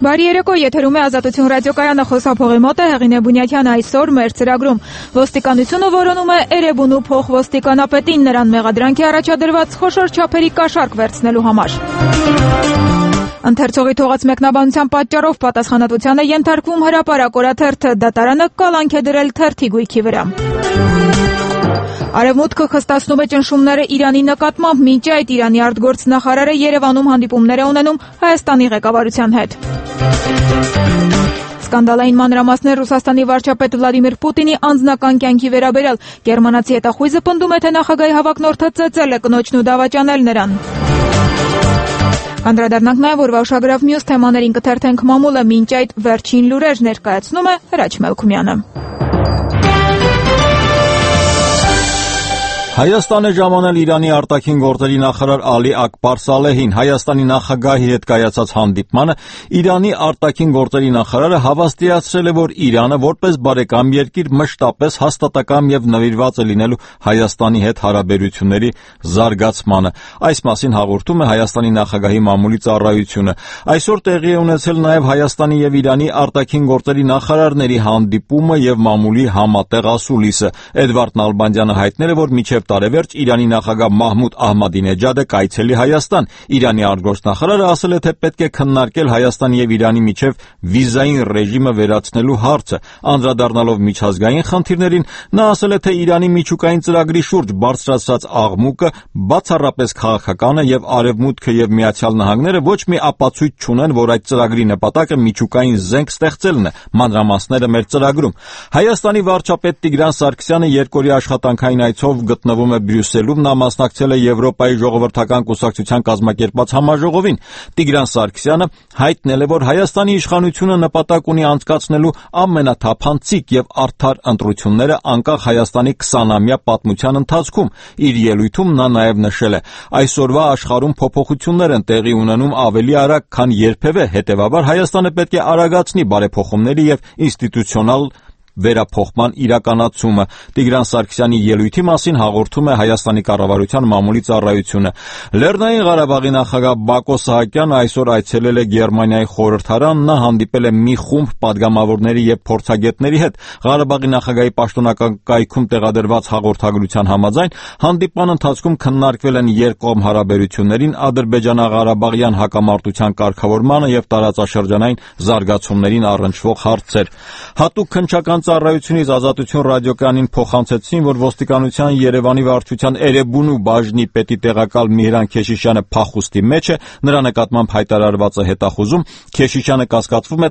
Բարի երեկո, եթերում է Ազատություն ռադիոկայանը, խոսափողի մոտ է Հեղինե Բունյաթյանը։ Այսօր մեր ծրագրում ոստիկանությունը որոնում է Էրեբունու փոխոստիկանապետին նրան մեղադրանքի առաջադրված խոշոր չափերի կաշառք վերցնելու համար։ Ընթերցողի թողած մեկնաբանության պատճառով պատասխանատվության է ենթարկվում Հրապարակ օրաթերթը, դատարանը կալանք է դրել թերթի գույքի վրա։ Արևմուտքը խստացնում է ճնշումները Իրանի նկատմամբ, մինչ այդ Իրանի արտգործնախարարը Երևանում հանդիպումներ է ունենում Հայաստանի ղեկավարության հետ։ Սկանդալային մանրամասներ Ռուսաստանի վարչապետ Վլադիմիր Պուտինի անձնական կյանքի վերաբերյալ գերմանացի հետախույզը պնդում է, թե նախագահի հավակնորդը ծեծել է կնոջն ու դավաճանել նրան։ Անդրադառնանք նաև օրվա ուշագրավ մյուս թեմաներին, կթերթենք մամուլը, մինչ այդ վերջին լուրեր ներկայացնում է Հրաչ Մելքումյանը։ Հայաստան է ժամանել Իրանի արտաքին գործերի նախարար Ալի Ակբար Սալեհին։ Հայաստանի նախագահի հետ կայացած հանդիպմանը Իրանի արտաքին գործերի նախարարը հավաստիացրել է, որ Իրանը որպես բարեկամ երկիր մշտապես հաստատակամ եւ նվիրված է լինելու Հայաստանի հետ հարաբերությունների զարգացմանը։ Այս մասին հաղորդում է Հայաստանի նախագահի մամուլի ծառայությունը։ Այսօր տեղի է ունեցել նաև Հայաստանի եւ Իրանի արտաքին գործերի նախարարների հանդիպումը եւ մամուլի համատեղ ասուլիսը։ Էդվարդ Նալբանդյանը հայտնել է, որ մինչև տարեվերջ Իրանի նախագահ Մահմուդ Ահմադինեջադը կայցելի Հայաստան։ Իրանի արտգործնախարարը ասել է, թե պետք է քննարկել Հայաստանի եւ Իրանի միջև վիզային ռեժիմը վերացնելու հարցը։ Անդրադառնալով միջազգային խնդիրներին, նա ասել է, թե Իրանի միջուկային ծրագրի շուրջ բարձրացած աղմուկը բացառապես քաղաքական է եւ Արևմուտքը եւ Միացյալ Նահանգները ոչ մի ապացույց չունեն, որ այդ ծրագրի նպատակը միջուկային զենք ստեղծելն է։ Մանրամասները մեր ծրագրում։ Հայաստանի վարչապետ Տիգրան Սարգսյանը երկօրյա աշխատանքային այցով գտնվում է Բրյուսելում, նա մասնակցել է Եվրոպայի ժողովրդական կուսակցության կազմակերպած համաժողովին։ Տիգրան Սարգսյանը հայտնել է, որ Հայաստանի իշխանությունը նպատակ ունի անցկացնելու ամենաթափանցիկ եւ արդար ընտրությունները անկախ Հայաստանի 20-ամյա պատմության ընթացքում։ Իր ելույթում նա նաև նշել է. այսօրվա աշխարհում փոփոխություններ են տեղի ունենում ավելի արագ, քան երբևէ, հետեւաբար Հայաստանը պետք է արագացնի բարեփոխումների եւ ինստիտուցիոնալ վերափոխման իրականացումը։ Տիգրան Սարգսյանի ելույթի մասին հաղորդում է Հայաստանի կառավարության մամուլի ծառայությունը։ Լեռնային Ղարաբաղի նախագահ Բակո Սահակյանը այսօր այցելել է Գերմանիայի խորհրդարան, նա հանդիպել է մի խումբ падգամավորների եւ փորձագետների հետ։ Ղարաբաղի նախագահի պաշտոնական կայքում տեղադրված հաղորդագրության համաձայն հանդիպման ընթացքում քննարկվել են երկկողմ հարաբերություններին, ադրբեջանա-ղարաբաղյան հակամարտության կարգավորմանը եւ տարածաշրջանային զարգացումներին առնչվող հարցեր։ Հատուկ քննչական ծառայությունից Ազատություն ռադիոկայանին փոխանցեցին, որ ոստիկանության Երևանի վարչության Էրեբունու բաժնի պետի տեղակալ Միհրան Քեշիշյանը փախուստի մեջ է, նրա նկատմամբ հայտարարված է հետախուզում։ Քեշիշյանը կասկածվում է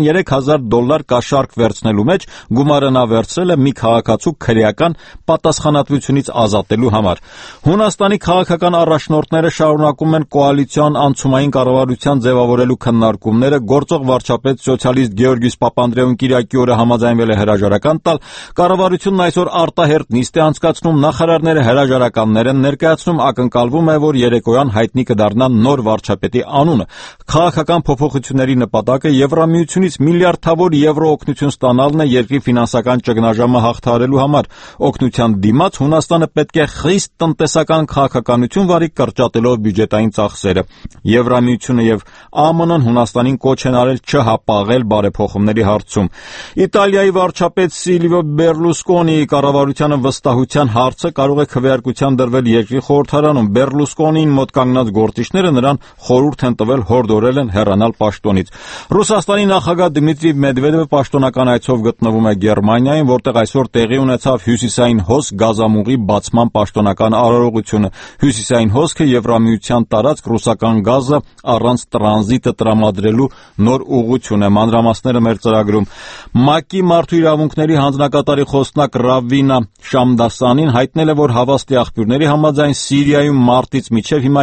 $13,000 կաշառք վերցնելու մեջ, գումարը նա վերցրել է մի քաղաքացու քրեական պատասխանատվությունից ազատելու համար։ Հունաստանի քաղաքական առաջնորդները շարունակում են կոալիցիոն անցումային կառավարության ձևավորելու քննարկումները, գործող վարչապետ սոցիալիստ Գեորգիս Պապանդրեուն կիրակի օրը համաձայնվել է հրաժարական տալ, կառավարությունն այսօր արտահերթ նիստ է անցկացնում, նախարարները հրաժարականներ են ներկայացնում, ակնկալվում է, որ երեկոյան հայտնի կդառնա նոր վարչապետի անունը։ Քաղաքական փոփոխությունների նպատակը Եվրամիությունից միլիարդավոր եվրո օգնություն ստանալն է երկրի ֆինանսական ճգնաժամը հաղթահարելու համար։ Օգնության դիմաց Հունաստանը պետք է խիստ տնտեսական քաղաքականություն վարի, կրճատելով բյուջետային ծախսերը։ Եվրամիությունը եւ ԱՄՆ-ն Հունաստանին կոչ են արել չհապաղել բարեփոխումների հարցում։ Իտալիայի վարչապետ Սիլվիո Բերլուսկոնիի կառավարությանը վստահության հարցը կարող է քվեարկության դրվել երկրի խորհրդարանում։ Բերլուսկոնիին մոտ կանգնած գործիչները նրան խորհուրդ են տվել, հորդորել են հեռանալ պաշտոնից։ Ռուսաստանի նախագահ Դմիտրի Մեդվեդևը պաշտոնական այցով գտնվում է Գերմանիայում, որտեղ այսօր տեղի ունեցավ Հյուսիսային հոսք գազամուղի բացման պաշտոնական արարողությունը։ Հյուսիսային հոսքը Եվրամիության տարածք ռուսական գազը առանց տրանզիտը տրամադրելու նոր ուղղություն է։ Մանրամասները մեր ծրագրում։ ՄԱԿ-ի մարդու իրավունքների հանձնակատարի խոսնակ Ռավինա Շամդասանին հայտնել է, որ հավաստի աղբյուրների համաձայն Սիրիայում մարտից մինչև հիմա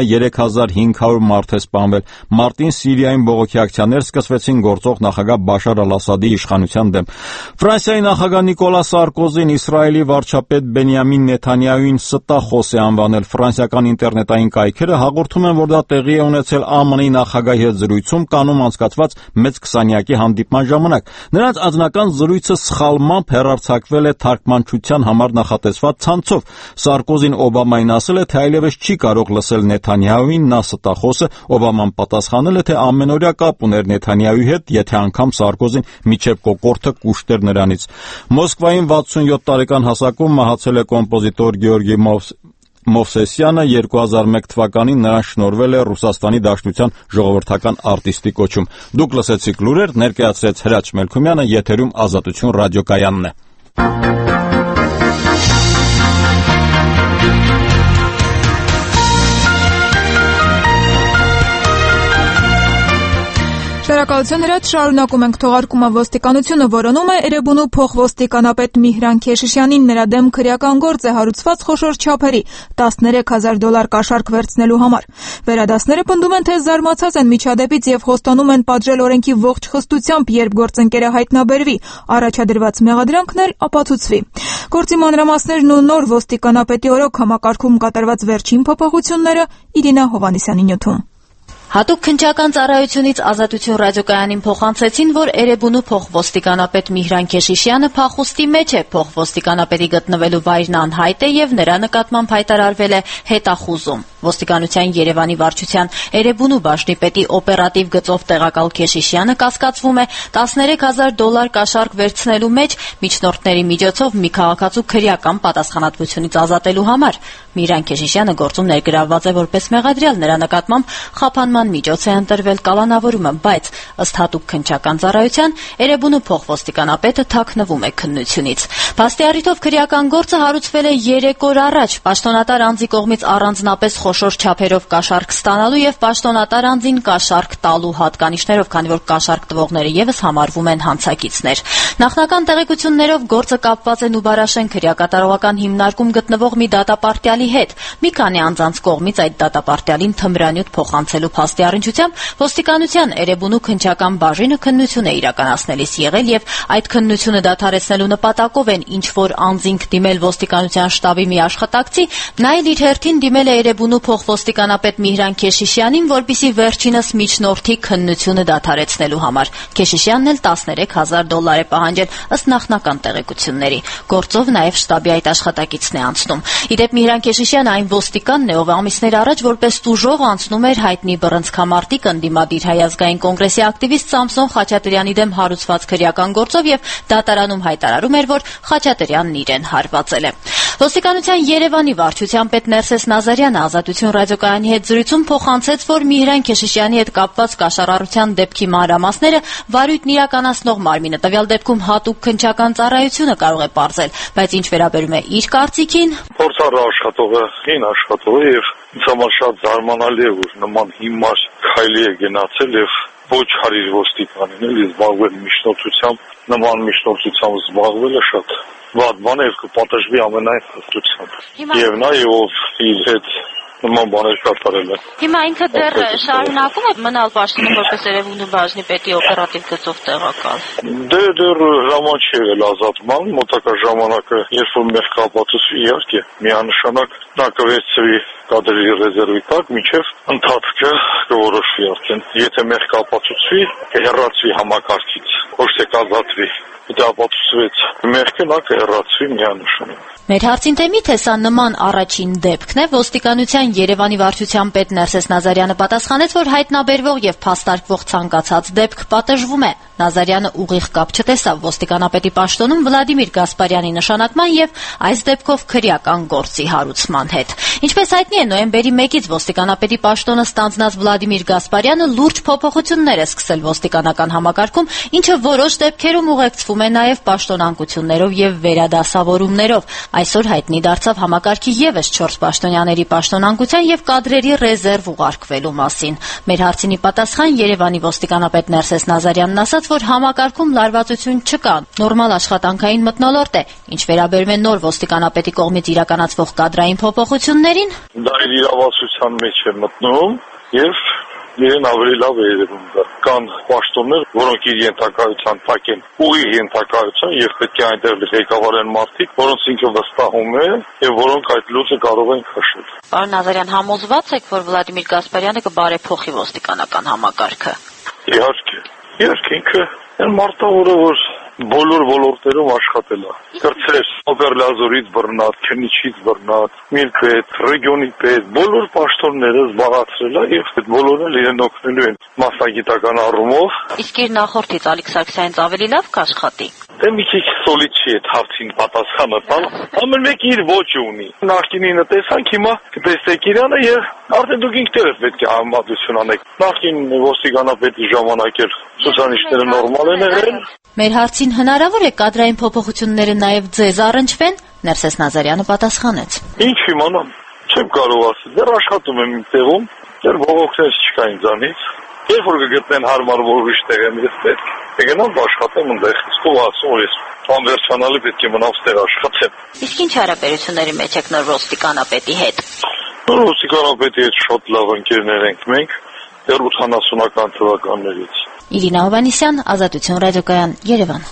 3500 մարդ է սպանվել։ Մարտին Սիրիայում բողոքի ակցիաներ սկսվեցին գործող նախագահ Բաշար Ալ-Ասադի իշխանության դեմ։ Ֆրանսիայի նախագահ Նիկոլա Սարկոզին Իսրայելի վարչապետ Բենյամին Նեթանյահուին ստախոս է անվանել։ Ֆրանսիական ինտերնետային կայքերը հաղորդում են, որ դա տեղի է ունեցել ԱՄՆ-ի նախագահի հետ զրույցում կանում անցկացված մեծ քսանյակի հանդիպման ժամանակ։ Նրանց անձնական զրույցը սխալմամբ հեռարձակվել է թարգմանչության համար նախատեսված ցանցով։ Սարկոզին Օբամային ասել է, թե այլևս չի կարող լսել Նեթանյահուին, նա ստախոսը, Օբաման պատասխանել է, թե ամենօրյա կապ ուներ Նեթանյահուի հետ, եթե անգամ Սարկոզին միջև կոկորդը կուշտեր նրանից։ Մոսկվայում 67 տարեկան հասակում մահացել է կոմպոզիտոր Գեորգի Մովսեսյանը, 2001 թվականին նրան շնորհվել է Ռուսաստանի Դաշնության ժողովրդական արտիստի կոչում։ Դուք լսեցիք լուրեր, ներկայացրեց Հրաչ Մելքումյանը, եթերում Ազատություն ռադիոկայանն է։ Շնորհակալություն Հրաչ, շարունակում ենք թողարկումը։ Ոստիկանությունը որոնում է Էրեբունու փոխոստիկանապետ Միհրան Քեշիշյանին, նրա դեմ քրեական գործ է հարուցված խոշոր չափերի $13,000 կաշառք վերցնելու համար։ Վերադասները պնդում են, թե զարմացած են միջադեպից եւ խոստանում են պատժել օրենքի ողջ խստությամբ, երբ գործընկերը հայտնաբերվի։ Առաջադրված մեղադրանքն էլ ապացուցվի։ Գործի մանրամասներն ու նոր ոստիկանապետի օրոք համակարգում կատարված վերջին փոփոխությունները Իրինա Հովհաննիսյանի նյութում։ Հատուկ քննչական ծառայությունից Ազատություն ռադիոկայանին փոխանցեցին, որ Էրեբունու փոխոստիկանապետ Միհրան Քեշիշյանը փախուստի մեջ է, փոխոստիկանապետի գտնվելու վայրն անհայտ է եւ նրա նկատմամբ հայտարարվել է հետախուզում։ Ոստիկանության Երևանի վարչության Էրեբունու բաժնի պետի օպերատիվ գծով տեղակալ Քեշիշյանը կասկածվում է $13,000 կաշառք վերցնելու մեջ միջնորդների միջոցով մի քաղաքացու քրեական պատասխանատվությունից ազատելու համար։ Միհրան Քեշիշյանը գործում ներգրավված է որպես մեղադրյալ, նրա նկատմամբ խափանման միջոց է ընտրվել կալանավորումը, բայց ըստ հատուկ քննչական ծառայության Էրեբունու փոխոստիկանապետը թաքնվում է քննությունից։ Փաստի առիթով քրեական գործը հարուցվել է 3 օր առաջ պաշտոնատար անձի կողմից առանձնապես խոշոր չափերով կաշառք ստանալու եւ պաշտոնատար անձին կաշառք տալու հատկանիշներով, քանի որ կաշառք տվողները եւս համարվում են հանցակիցներ։ Նախնական տեղեկություններով գործը կապված է Նուբարաշեն քրեակատարողական հիմնարկում գտնվող մի դատապարտյալի հետ։ Մի քանի անձանց կողմից այդ դատապարտյալին թմրանյութ փոխանցելու փաստի առնչությամբ ոստիկանության Էրեբունու քննչական բաժինը քննություն է իրականացնելիս եղել եւ այդ քննությունը դադարեցնելու նպատակով են ինչ որ անձինք դիմել ոստիկանության շտաբի մի աշխատակցի, նա էլ իր հերթին դիմել է Էրեբունու փոխոստիկանապետ Միհրան Քեշիշյանին, որպեսզի վերջինս միջնորդի քննությունը դադարեցնելու համար։ Քեշիշյանն էլ $13,000 է պահանջել ըստ նախնական տեղեկությունների։ Գործով նաեւ շտաբի այդ աշխատակիցն է անցնում։ Իդեպ Միհրան Քեշիշյանը այն ոստիկանն է, ով ամիսներ առաջ որպես տուժող անցնում էր հայտնի բռնցքամարտիկ ընդդիմադիր Հայ ազգային կոնգրեսի ակտիվիստ Սամսոն Խաչատրյանի դեմ հարուցված քրեական գործով եւ դատարանում հայտարարում էր, որ Խաչատրյանն իրեն հարվածել է։ Ոստիկանության Երևանի վարչության պետ Ներսես Նազարյանը Ազատություն ռադիոկայանի հետ զրույցում փոխանցեց, որ Միհրան Քեշիշյանի հետ կապված կաշառառության դեպքի մանրամասները վարույթն իրականացնող մարմինը, տվյալ դեպքում հատուկ քննչական ծառայությունը կարող է պարզել, բայց ինչ վերաբերում է իր կարծիքին, փորձառու աշխատողը, հին աշխատող է եւ ինձ համար շատ զարմանալի է, որ նման հիմար քայլի է գնացել եւ ոչ հարիր ոստիկանին էլի զբաղվել միջնորդությամբ, նման միջնորդությամբ զբաղվելը շատ վատ բան է եւ կպատժվի ամենայն հստությամբ։ Եվ նա ով իր հետ նման բաներ կատարել է։ Հիմա ինքը դեռ շարունակում է մնալ պաշտոնում որպես Էրեբունու բաժնի պետի օպերատիվ գծով տեղակալ։ Դեռ հրաման չի եղել ազատման, մոտակա ժամանակը, երբ որ մեղքապատուցվի, իհարկե, միանշանակ նա կվերցվի կադրի ռեզերվի տակ, մինչև ընթացքը կորոշվի արդեն։ Եթե մեղքապատուցվի, կհեռացվի համակարգից, ոչ թե կազատվի։ Դա ապացուցվեց մեղքը, նա կհեռացվի միանշանակ։ Մեր հարցին թե միթե սա նման առաջին դեպքն է, ոստիկանության Երևանի վարչության պետ Ներսես Նազարյանը պատասխանեց, որ հայտնաբերվող եւ փաստարկվող ցանկացած դեպք պատժվում է։ Նազարյանը ուղիղ կապ չտեսավ ոստիկանապետի պաշտոնում Վլադիմիր Գասպարյանի նշանակման եւ այս դեպքով քրեական գործի հարուցման հետ։ Ինչպես հայտնի է, նոյեմբերի 1-ից ոստիկանապետի պաշտոնը ստանձնած Վլադիմիր Գասպարյանը լուրջ փոփոխություններ է սկսել ոստիկանական համակարգում, ինչը որոշ դեպքերում ուղեկցվում է նաեւ պաշտոնանկություններով եւ վերադասավորումներով։ Այսօր հայտնի դարձավ համակարգի եւս 4 պաշտոնյաների պաշտոնանկության եւ կադրերի ռեզերվ ուղարկվելու մասին։ Մեր հարցինի պատասխան Երևանի ոստիկանապետ Ներսես Նազարյանն ասաց, որ համակարգում լարվածություն չկա, նորմալ աշխատանքային մթնոլորտ է։ Ինչ վերաբերում է նոր ոստիկանապետի կողմից իրականացվող կադրային փոփոխություններին, դա իրավասության մեջ է մտնում եւ իրեն ավելի լավ է երևում դա։ Կան պաշտոններ, որոնք իր ենթակայության տակ են, ուղիղ ենթակայության եւ պետք է այնտեղ ղեկավարեն մարդիկ, որոնց ինքը վստահում է եւ որոնք այդ լուծը կարող են քաշել։ Պարոն Նազարյան, համոզված եք, որ Վլադիմիր Գասպարյանը կբարեփոխի ոստիկանական համակարգը։ Իհարկե ինքը այն մարտավորը, որ բոլոր ոլորտերում աշխատել է։ Կրծեր, օբերլազորից բռնած, քննիչից բռնած, միրգպետ, ռեգիոնի պետ, բոլոր պաշտոնները զբաղացրել է եւ այդ բոլորն էլ իրեն օգնելու են մասնագիտական առումով։ Իսկ իր նախորդից Ալիկ Սարգսյանից ավելի լավ կաշխատի։ Դե մի քիչ սոլիդ չի այդ հարցին պատասխանը տալ։ Ամեն մեկը իր ոճը ունի։ Նախկինինը տեսանք, հիմա տեսեք իրանը եւ արդեն դուք ինքներդ պետք է համեմատություն անեք։ Նախկին ոստիկանապետի ժամանակ էլ ցուցանիշները նորմալ են եղել։ Մեր հարցին հնարավոր է կադրային փոփոխությունները նաև ձեզ առնչվեն, Ներսես Նազարյանը պատասխանեց։ Ինչ իմանամ, չեմ կարող ասել, դեռ աշխատում եմ իմ տեղում, դեռ բողոքներ չկա ինձանից, երբ որ կգտնեն հարմար ուրիշ տեղ եմ ես պետք, կգնամ աշխատեմ ընդեղ, իսկ ով ասում, որ ես անվերջանալի պետք է մնամ ստեղ աշխատեմ։ Իսկ ինչ հարաբերությունների մեջ եք նոր ոստիկանապետի հետ։ Նոր ոստիկանապետի հետ շատ լավ ընկերներ ենք մենք, դեռ 80-ական թվականներից։ Իրինա Հովհաննիսյան, Ազատություն ռադիոկայան, Երևան։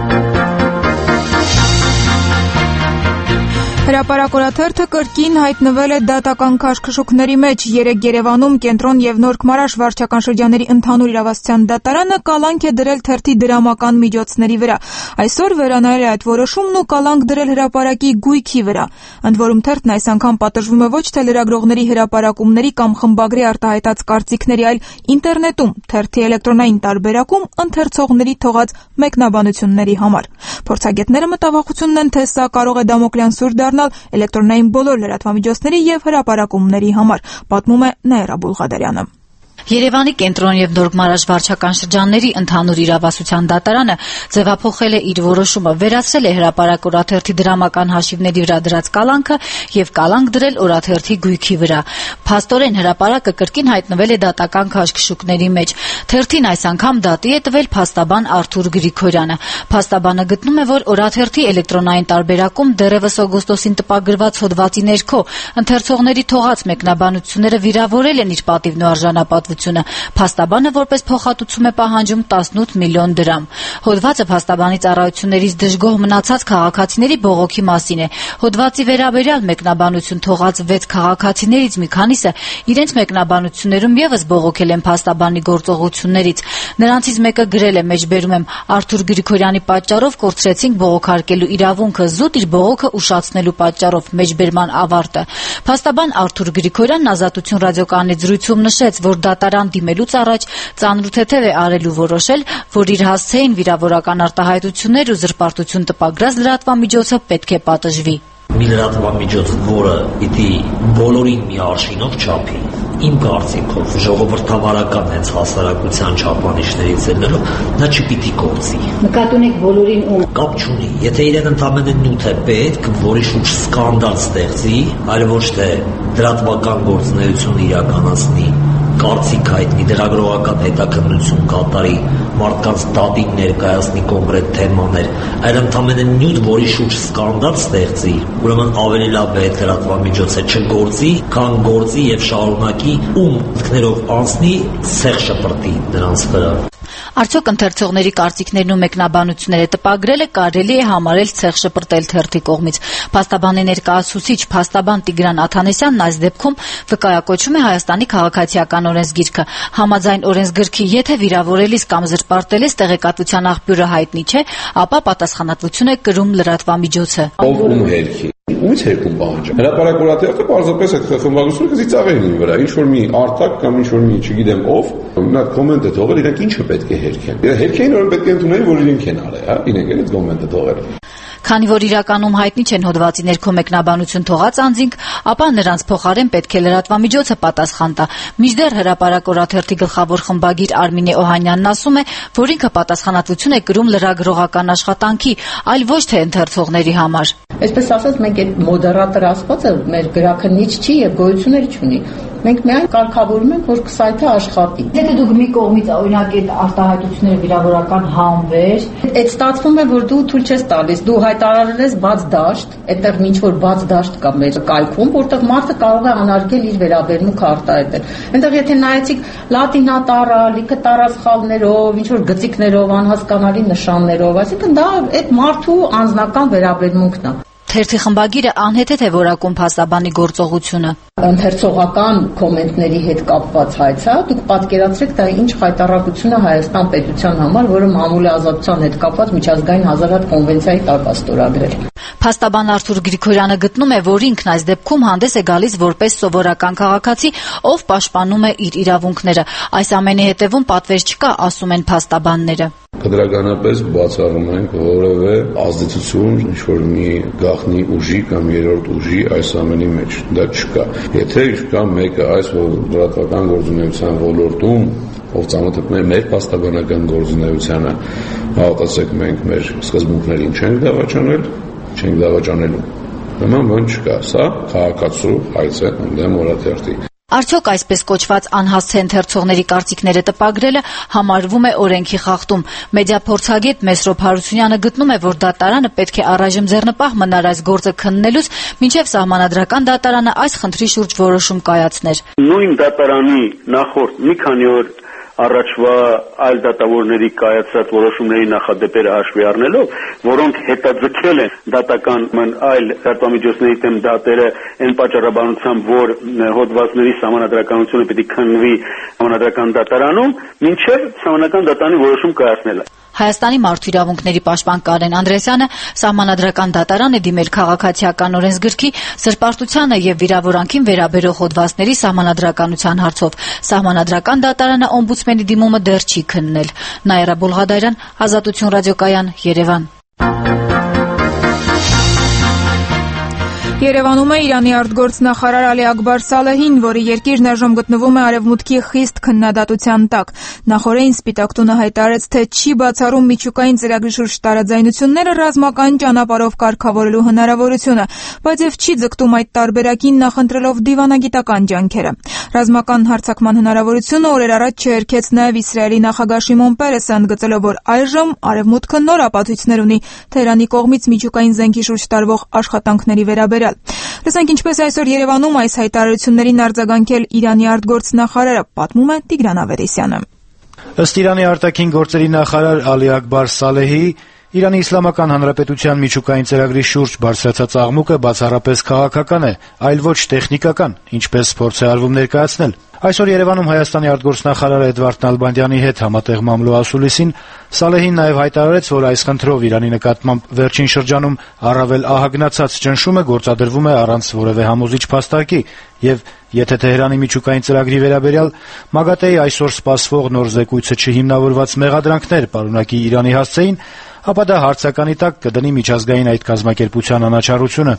Հրապարակորաթերթը կրկին հայտնվել է դատական քաշքշուկների մեջ։ Երեկ Երևանում կենտրոն եւ Նորք Մարաշ վարչական շրջանների ընդհանուր իրավասության դատարանը կալանք է դրել թերթի դրամական միջոցների վրա։ Այսօր վերանայել է այդ որոշումն ու կալանք դրել հրապարակի գույքի վրա։ Ընդ որում թերթն այս անգամ պատժվում է ոչ թե լրագրողների հրապարակումների կամ խմբագրի արտահայտած կարծիքների, այլ ինտերնետում թերթի էլեկտրոնային տարբերակում ընթերցողների թողած մեկնաբանությունների համար։ Փորձագետները մտավախությունն են, թե սա կարող է դամոկլյան սուր դառնալ էլեկտրոնային բոլոր լրատվամիջոցների եւ հրապարակումների համար, պատմում է Նաիրա Բուլղադարյանը։ Երևանի կենտրոն եւ Նորք Մարաշ վարչական շրջանների ընդհանուր իրավասության դատարանը ձևափոխել է իր որոշումը, վերացրել է հրապարակորաթերթի դրամական հաշիվների վրա դրած կալանքը եւ կալանք դրել օրաթերթի գույքի վրա։ Փաստորեն հրապարակը կրկին հայտնվել է դատական քաշքշուկների մեջ։ Թերթին այս անգամ դատի է տվել փաստաբան Արթուր Գրիգորյանը։ Փաստաբանը գտնում է, որ օրաթերթի էլեկտրոնային տարբերակում դեռևս օգոստոսին տպագրված հոդվածի ներքո ընթերցողների թողած մեկնաբանությունները վիրավորել են իր պատիվն ու արժանապատվությունը։ Փաստաբանը որպես փոխհատուցում է պահանջում 18 միլիոն դրամ։ Հոդվածը փաստաբանի ծառայություններից դժգոհ մնացած քաղաքացիների բողոքի մասին է։ Հոդվածի վերաբերյալ մեկնաբանություն թողած 6 քաղաքացիներից մի քանիսը իրենց մեկնաբանություններում եւս բողոքել են փաստաբանի գործողություններից։ Նրանցից մեկը գրել է, մեջբերում եմ, Արթուր Գրիգորյանի պատճառով կորցրեցինք բողոքարկելու իրավունքը, զուտ իր բողոքը ուշացնելու պատճառով, մեջբերման ավարտը։ Փաստաբան Արթուր Գրիգորյանն Ազատություն ռադիոկայանի զրույցում նշեց, որ դատարան դիմելուց առաջ ծանրութեթև է արելու որոշել, որ իր հասցեին վիրավորական արտահայտություններ ու զրպարտություն տպագրած լրատվամիջոցը պետք է պատժվի։ Մի լրատվամիջոց, որը պիտի բոլորին մի արշինով չափի, իմ կարծիքով ժողովրդավարական հենց հասարակության չափանիշներից ելնելով, նա չպիտի կորցի։ Նկատի ունեք բոլորին ու կապ չունի։ Եթե իրեն ընդամենը նյութ է պետք, որի շուրջ սկանդալ ստեղծի, այլ ոչ թե լրատվական գործունեություն իրականացնի, կարծիք հայտնի, լրագրողական հետաքննություն կատարի, մարդկանց դատին ներկայացնի կոնկրետ թեմաներ, այլ ընդամենը նյութ, որի շուրջ սկանդալ ստեղծի, ուրեմն ավելի լավ է այդ լրատվամիջոցը չգործի, քան գործի եւ շարունակի ում մտքներով անցնի, ցեղ շպրտի նրանց վրա։ Արդյոք ընթերցողների կարծիքներն ու մեկնաբանությունները տպագրելը կարելի է համարել ցեղ շպրտել թերթի կողմից։ Փաստաբանի ներկայացուցիչ փաստաբան Տիգրան Աթանեսյանն այս դեպքում վկայակոչում է Հայաստանի քաղաքացիական օրենսգիրքը։ Համաձայն օրենսգրքի, եթե վիրավորելիս կամ զրպարտելիս տեղեկատվության աղբյուրը հայտնի չէ, ապա պատասխանատվություն է կրում լրատվամիջոցը։ Ով ում հերքի ումից հերքում պահանջը։ Հրապարակորաթերթը պարզապես այդ խմբագրությունը կծիծաղեն իր վրա, ինչ որ մի արտակ կամ ինչ որ մի, չգիտեմ ով, նա կոմենտ է թողել, իրենք ինչը պետք է հերքեն։ Հերքեին որ պետք է ընդունեն, որ իրենք են արել, հա, իրենք են այդ կոմենտը թողել։ Քանի որ իրականում հայտնի չեն հոդվածի ներքո մեկնաբանություն թողած անձինք, ապա նրանց փոխարեն պետք է լրատվամիջոցը պատասխան տա։ Մինչդեռ հրապարակորաթերթի գլխավոր խմբագիր Արմինե Օհանյանն ասում է, որ ինքը պատասխանատվություն է կրում լրագրողական աշխատանքի, այլ ոչ թե ընթերցողների համար։ Այսպես ասած, մենք այդ մոդերատոր ասվածը մեր գրաքննիչ չի եւ գոյություն չունի։ Մենք միայն կարգավորում ենք, որ սայթը աշխատի։ Եթե դուք մի կողմից օրինակ այդ արտահայտությունները վիրավորական համվեր, այդ ստացվում է, որ դու թույլ չես տալիս, դու հայտարարել ես բաց դաշտ, այդտեղ ինչ որ բաց դաշտ կա մեր կայքում, որտեղ մարդը կարող է անարգել իր վերաբերմունքը արտահայտել։ Այնտեղ եթե նայեցիք լատինատառա, լիքը տարածխալներով, ինչ որ գծիկներով, անհասկանալի նշաններով, այսինքն դա այդ մարդու անձնական վերաբերմունքն է։ Թերթի խմբագիրը անհեթեթ է որակում փաստաբանի գործողությունը։ ընթերցողական կոմենտների հետ կապված հայց է, դուք պատկերացրեք դա ինչ խայտառակություն է Հայաստան պետության համար, որը մամուլի ազատության հետ կապված միջազգային 1000 հատ կոնվենցիայի տակ է ստորագրել։ Փաստաբան Արթուր Գրիգորյանը գտնում է, որ ինքն այս դեպքում հանդես է գալիս որպես սովորական քաղաքացի, ով պաշտպանում է իր իրավունքները։ Այս ամենի հետևում պատվեր չկա, ասում են փաստաբանները։ Կտրականապես բացառում ենք որևէ ազդեցություն ինչ-որ մի գաղտնի ուժի կամ երրորդ ուժի այս ամենի մեջ։ Դա չկա։ Եթե կա մեկը այս լրատվական գործունեության ոլորտում, ով ծանոթ է մեր փաստաբանական գործունեությանը, հավատացեք մենք մեր սկզբունքներին չենք դավաճանելու։ Նման բան չկա, սա քաղաքացու հայց է ընդդեմ օրաթերթի։ Արդյոք այսպես կոչված անհասցե ընթերցողների կարծիքները տպագրելը համարվում է օրենքի խախտում։ Մեդիափորձագետ Մեսրոպ Հարությունյանը գտնում է, որ դատարանը պետք է առայժմ ձեռնպահ մնար այս գործը քննելուց, մինչև Սահմանադրական դատարանը այս խնդրի շուրջ որոշում կայացներ։ Նույն դատարանի նախորդ մի քանի օր առաջվա այլ դատավորների կայացած որոշումների նախադեպերը հաշվի առնելով, որոնք հետաձգել են դատական այլ լրատվամիջոցների դեմ դատերը այն պատճառաբանությամբ, որ հոդվածների սահմանադրականությունը պետք է քննվի Սահմանադրական դատարանում, մինչև Սահմանադրական դատարանի որոշում կայացնելը։ Հայաստանի մարդու իրավունքների պաշտպան Կարեն Անդրեասյանը Սահմանադրական դատարան է դիմել քաղաքացիական օրենսգրքի սրբարտությանը եւ վիրավորանքին վերաբերող հոդվածների սահմանադրականության հարցով։ Սահմանադրական դատարանը օմբուդսմենի դիմումը դեռ չի քննել։ Նաիրա Բոլղադարյան, Ազատություն ռադիոկայան, Երևան։ Երևանում է Իրանի արտգործնախարար Ալի Ակբար Սալեհին, որի երկիրն այժմ գտնվում է Արևմուտքի խիստ քննադատության տակ։ Նախորդին Սպիտակ տունը հայտարարեց, թե չի բացառում միջուկային ծրագրի շուրջ տարաձայնությունները ռազմական ճանապարհով կարգավորելու հնարավորությունը, բայց եւ չի ձգտում այդ տարբերակին նախընտրելով դիվանագիտական ջանքերը։ Ռազմական հարձակման հնարավորությունը օրեր առաջ չհերքեց նաեւ Իսրայելի նախագահ Շիմոն Պերեսը, ընդգծելով, որ այժմ Արևմուտքը նոր ապացույցներ ունի Թեհրանի կողմից միջուկային զենքի շուրջ տարվող աշխատանքների վերաբերյալ։ Լսենք ինչպես այսօր Երևանում այս հայտարարություններին արձագանքել Իրանի արտգործնախարարը, պատմում է Տիգրան Ավետիսյանը։ Ըստ Իրանի արտաքին գործերի նախարար Ալի Ակբար Սալեհի, Իրանի Իսլամական Հանրապետության միջուկային ծրագրի շուրջ բարձրացած աղմուկը բացառապես քաղաքական է, այլ ոչ տեխնիկական, ինչպես փորձ է արվում ներկայացնել։ Այսօր Երևանում Հայաստանի արտգործնախարար Էդվարդ Նալբանդյանի հետ համատեղ մամլո ասուլիսին Սալեհին նաև հայտարարեց, որ այս խնդրով Իրանի նկատմամբ վերջին շրջանում առավել ահագնացած ճնշումը գործադրվում է առանց որևէ համոզիչ փաստարկի, եւ եթե Թեհրանի միջուկային ծրագրի վերաբերյալ ՄԱԳԱՏԵ-ի այսօր սպասվող նոր զեկույցը չհիմնավորված մեղադրանքներ պարունակի Իրանի հասցեին, ապա դա հարցականի տակ կդնի միջազգային այդ կազմակերպության անաչառությունը։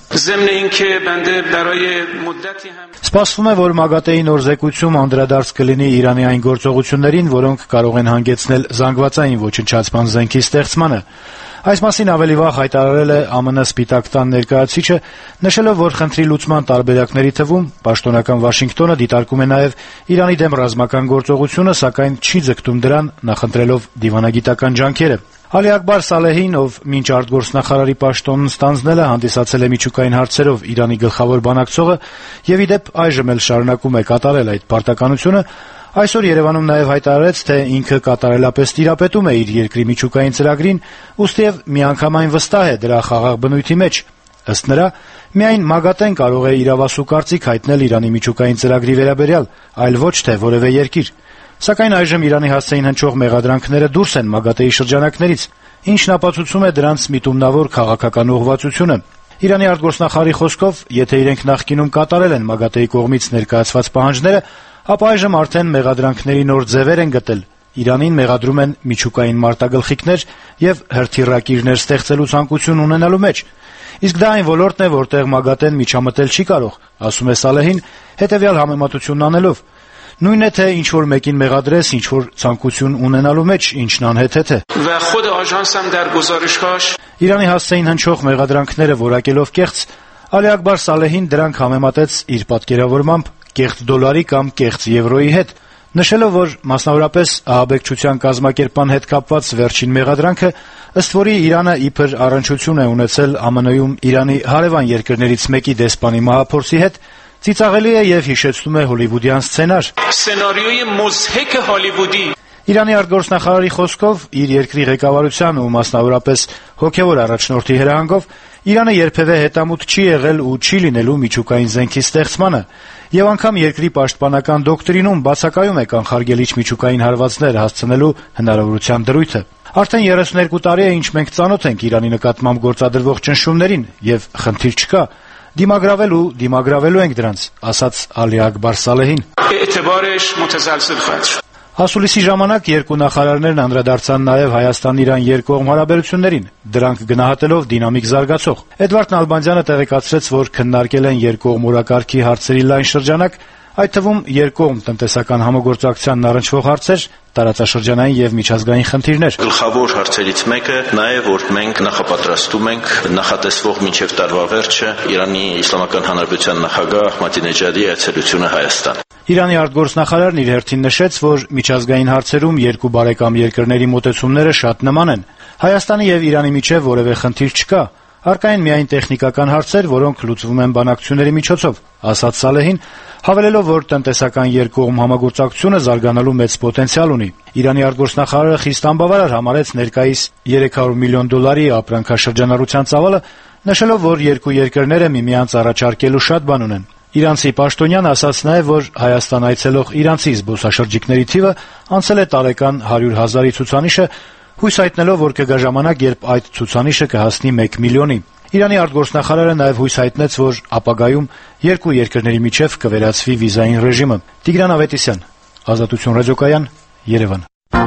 Սպասվում է, որ ՄԱԳԱՏԵ-ի նոր զեկույցում անդրադարձ կլինի Իրանի այն գործողություններին, որոնք կարող են հանգեցնել զանգվածային ոչնչացման զենքի ստեղծմանը։ Այս մասին ավելի վաղ հայտարարել է ԱՄՆ Սպիտակ տան ներկայացուցիչը, նշելով, որ խնդրի լուծման տարբերակների թվում պաշտոնական Վաշինգտոնը դիտարկում է նաև Իրանի դեմ ռազմական գործողությունը, սակայն չի ձգտում դրան, նախընտրելով դիվանագիտական ջանքերը։ Ալի Ակբար Սալեհին, ով մինչ արտգործնախարարի պաշտոնն ստանձնել է, հանդիսացել է միջուկային հարցերով Իրանի գլխավոր բանակցողը եւ ի դեպ այժմ էլ շարունակում է կատարել այդ պարտականությունը, այսօր Երևանում նաև հայտարարեց, թե ինքը կատարելապես տիրապետում է իր երկրի միջուկային ծրագրին, ուստիև միանգամայն վստահ է դրա խաղաղ բնույթի մեջ։ Ըստ նրա, միայն ՄԱԳԱՏԵ-ն կարող է իրավասու կարծիք հայտնել Իրանի միջուկային ծրագրի վերաբերյալ, այլ ոչ թե որևէ երկիր։ Սակայն այժմ Իրանի հասցեին հնչող մեղադրանքները դուրս են ՄԱԳԱՏԵ-ի շրջանակներից, ինչն ապացուցում է դրանց միտումնավոր քաղաքական ուղղվածությունը։ Իրանի արտգործնախարարի խոսքով, եթե իրենք նախկինում կատարել են ՄԱԳԱՏԵ-ի կողմից ներկայացված պահանջները, ապա այժմ արդեն մեղադրանքների նոր ձևեր են գտել։ Իրանին մեղադրում են միջուկային մարտագլխիկներ եւ հրթիռակիրներ ստեղծելու ցանկություն ունենալու մեջ։ Իսկ դա այն ոլորտն է, որտեղ ՄԱԳԱՏԵ-ն միջամտել չի կարող, ասում է Սալեհին, հետեւյալ համեմատությունն անելով. Նույն է, թե ինչ-որ մեկին մեղադրես, ինչ-որ ցանկություն ունենալու մեջ, ինչն անհեթեթ է։ Իրանի հասցեին հնչող մեղադրանքները որակելով կեղծ, Ալի Ակբար Սալեհին դրանք համեմատեց իր պատկերավորմամբ կեղծ դոլարի կամ կեղծ եվրոյի հետ, նշելով, որ մասնավորապես ահաբեկչության կազմակերպման հետ կապված վերջին մեղադրանքը, ըստ որի Իրանը իբր առնչություն է ունեցել ԱՄՆ-ում Իրանի հարևան երկրներից մեկի դեսպանի մահափորձի հետ, ծիծաղելի է եւ հիշեցնում է հոլիվուդյան սցենար։ Իրանի արտգործնախարարի խոսքով, իր երկրի ղեկավարության ու մասնավորապես հոգեվոր առաջնորդի հրահանգով Իրանը երբևէ հետամուտ չի եղել ու չի լինելու միջուկային զենքի ստեղծմանը, Եվ անգամ երկրի պաշտպանական դոկտրինում բացակայում է կանխարգելիչ միջուկային հարվածներ հասցնելու հնարավորության դրույթը։ Արդեն 32 տարի է, ինչ մենք ծանոթ ենք Իրանի նկատմամբ գործադրվող ճնշումներին, եւ խնդիր չկա։ Դիմագրավելու ենք դրանց, ասաց Ալի Ակբար Սալեհին։ Ասուլիսի ժամանակ երկու նախարարներն անդրադարձան նաև Հայաստան-Իրան երկկողմ հարաբերություններին, դրանք գնահատելով դինամիկ զարգացող։ Էդվարդ Նալբանդյանը տեղեկացրեց, որ քննարկել են երկկողմ օրակարգի հարցերի լայն շրջանակ, այդ թվում երկկողմ տնտեսական համագործակցությանն առնչվող հարցեր, տարածաշրջանային եւ միջազգային խնդիրներ։ Գլխավոր հարցերից մեկը նա է, որ մենք նախապատրաստում ենք նախատեսվող մինչև տարվա վերջը Իրանի Իսլամական Հանրապետության նախագահ Ահմադինեջադի այցելությունը Հայաստան։ Իրանի արտգործնախարարն իր հերթին նշեց, որ միջազգային հարցերում երկու բարեկամ երկրների մոտեցումները շատ նման են։ Հայաստանի եւ Իրանի միջեւ որևէ խնդիր չկա։ Առկա են միայն տեխնիկական հարցեր, որոնք լուծվում են բանակցությունների միջոցով, ասաց Սալեհին, հավելելով, որ տնտեսական երկկողմ համագործակցությունը զարգանալու մեծ պոտենցիալ ունի։ Իրանի արտգործնախարարը խիստ անբավարար համարեց ներկայիս $300 միլիոն ապրանքաշրջանառության ծավալը, նշելով, որ երկու երկրները միմյանց առաջարկելու շատ բան ունեն։ Իրանցի պաշտոնյան ասաց նաև, որ Հայաստան այցելող իրանցի զբոսաշրջիկների թիվը անցել է տարեկան 100,000-ի ցուցանիշը, հույս հայտնելով, որ կգա ժամանակ, երբ այդ ցուցանիշը կհասնի 1 միլիոնի։ Իրանի արտգործնախարարը նաև հույս հայտնեց, որ ապագայում երկու երկրների միջև կվերացվի վիզային ռեժիմը։ Տիգրան Ավետիսյան, Ազատություն ռադիոկայան, Երևան։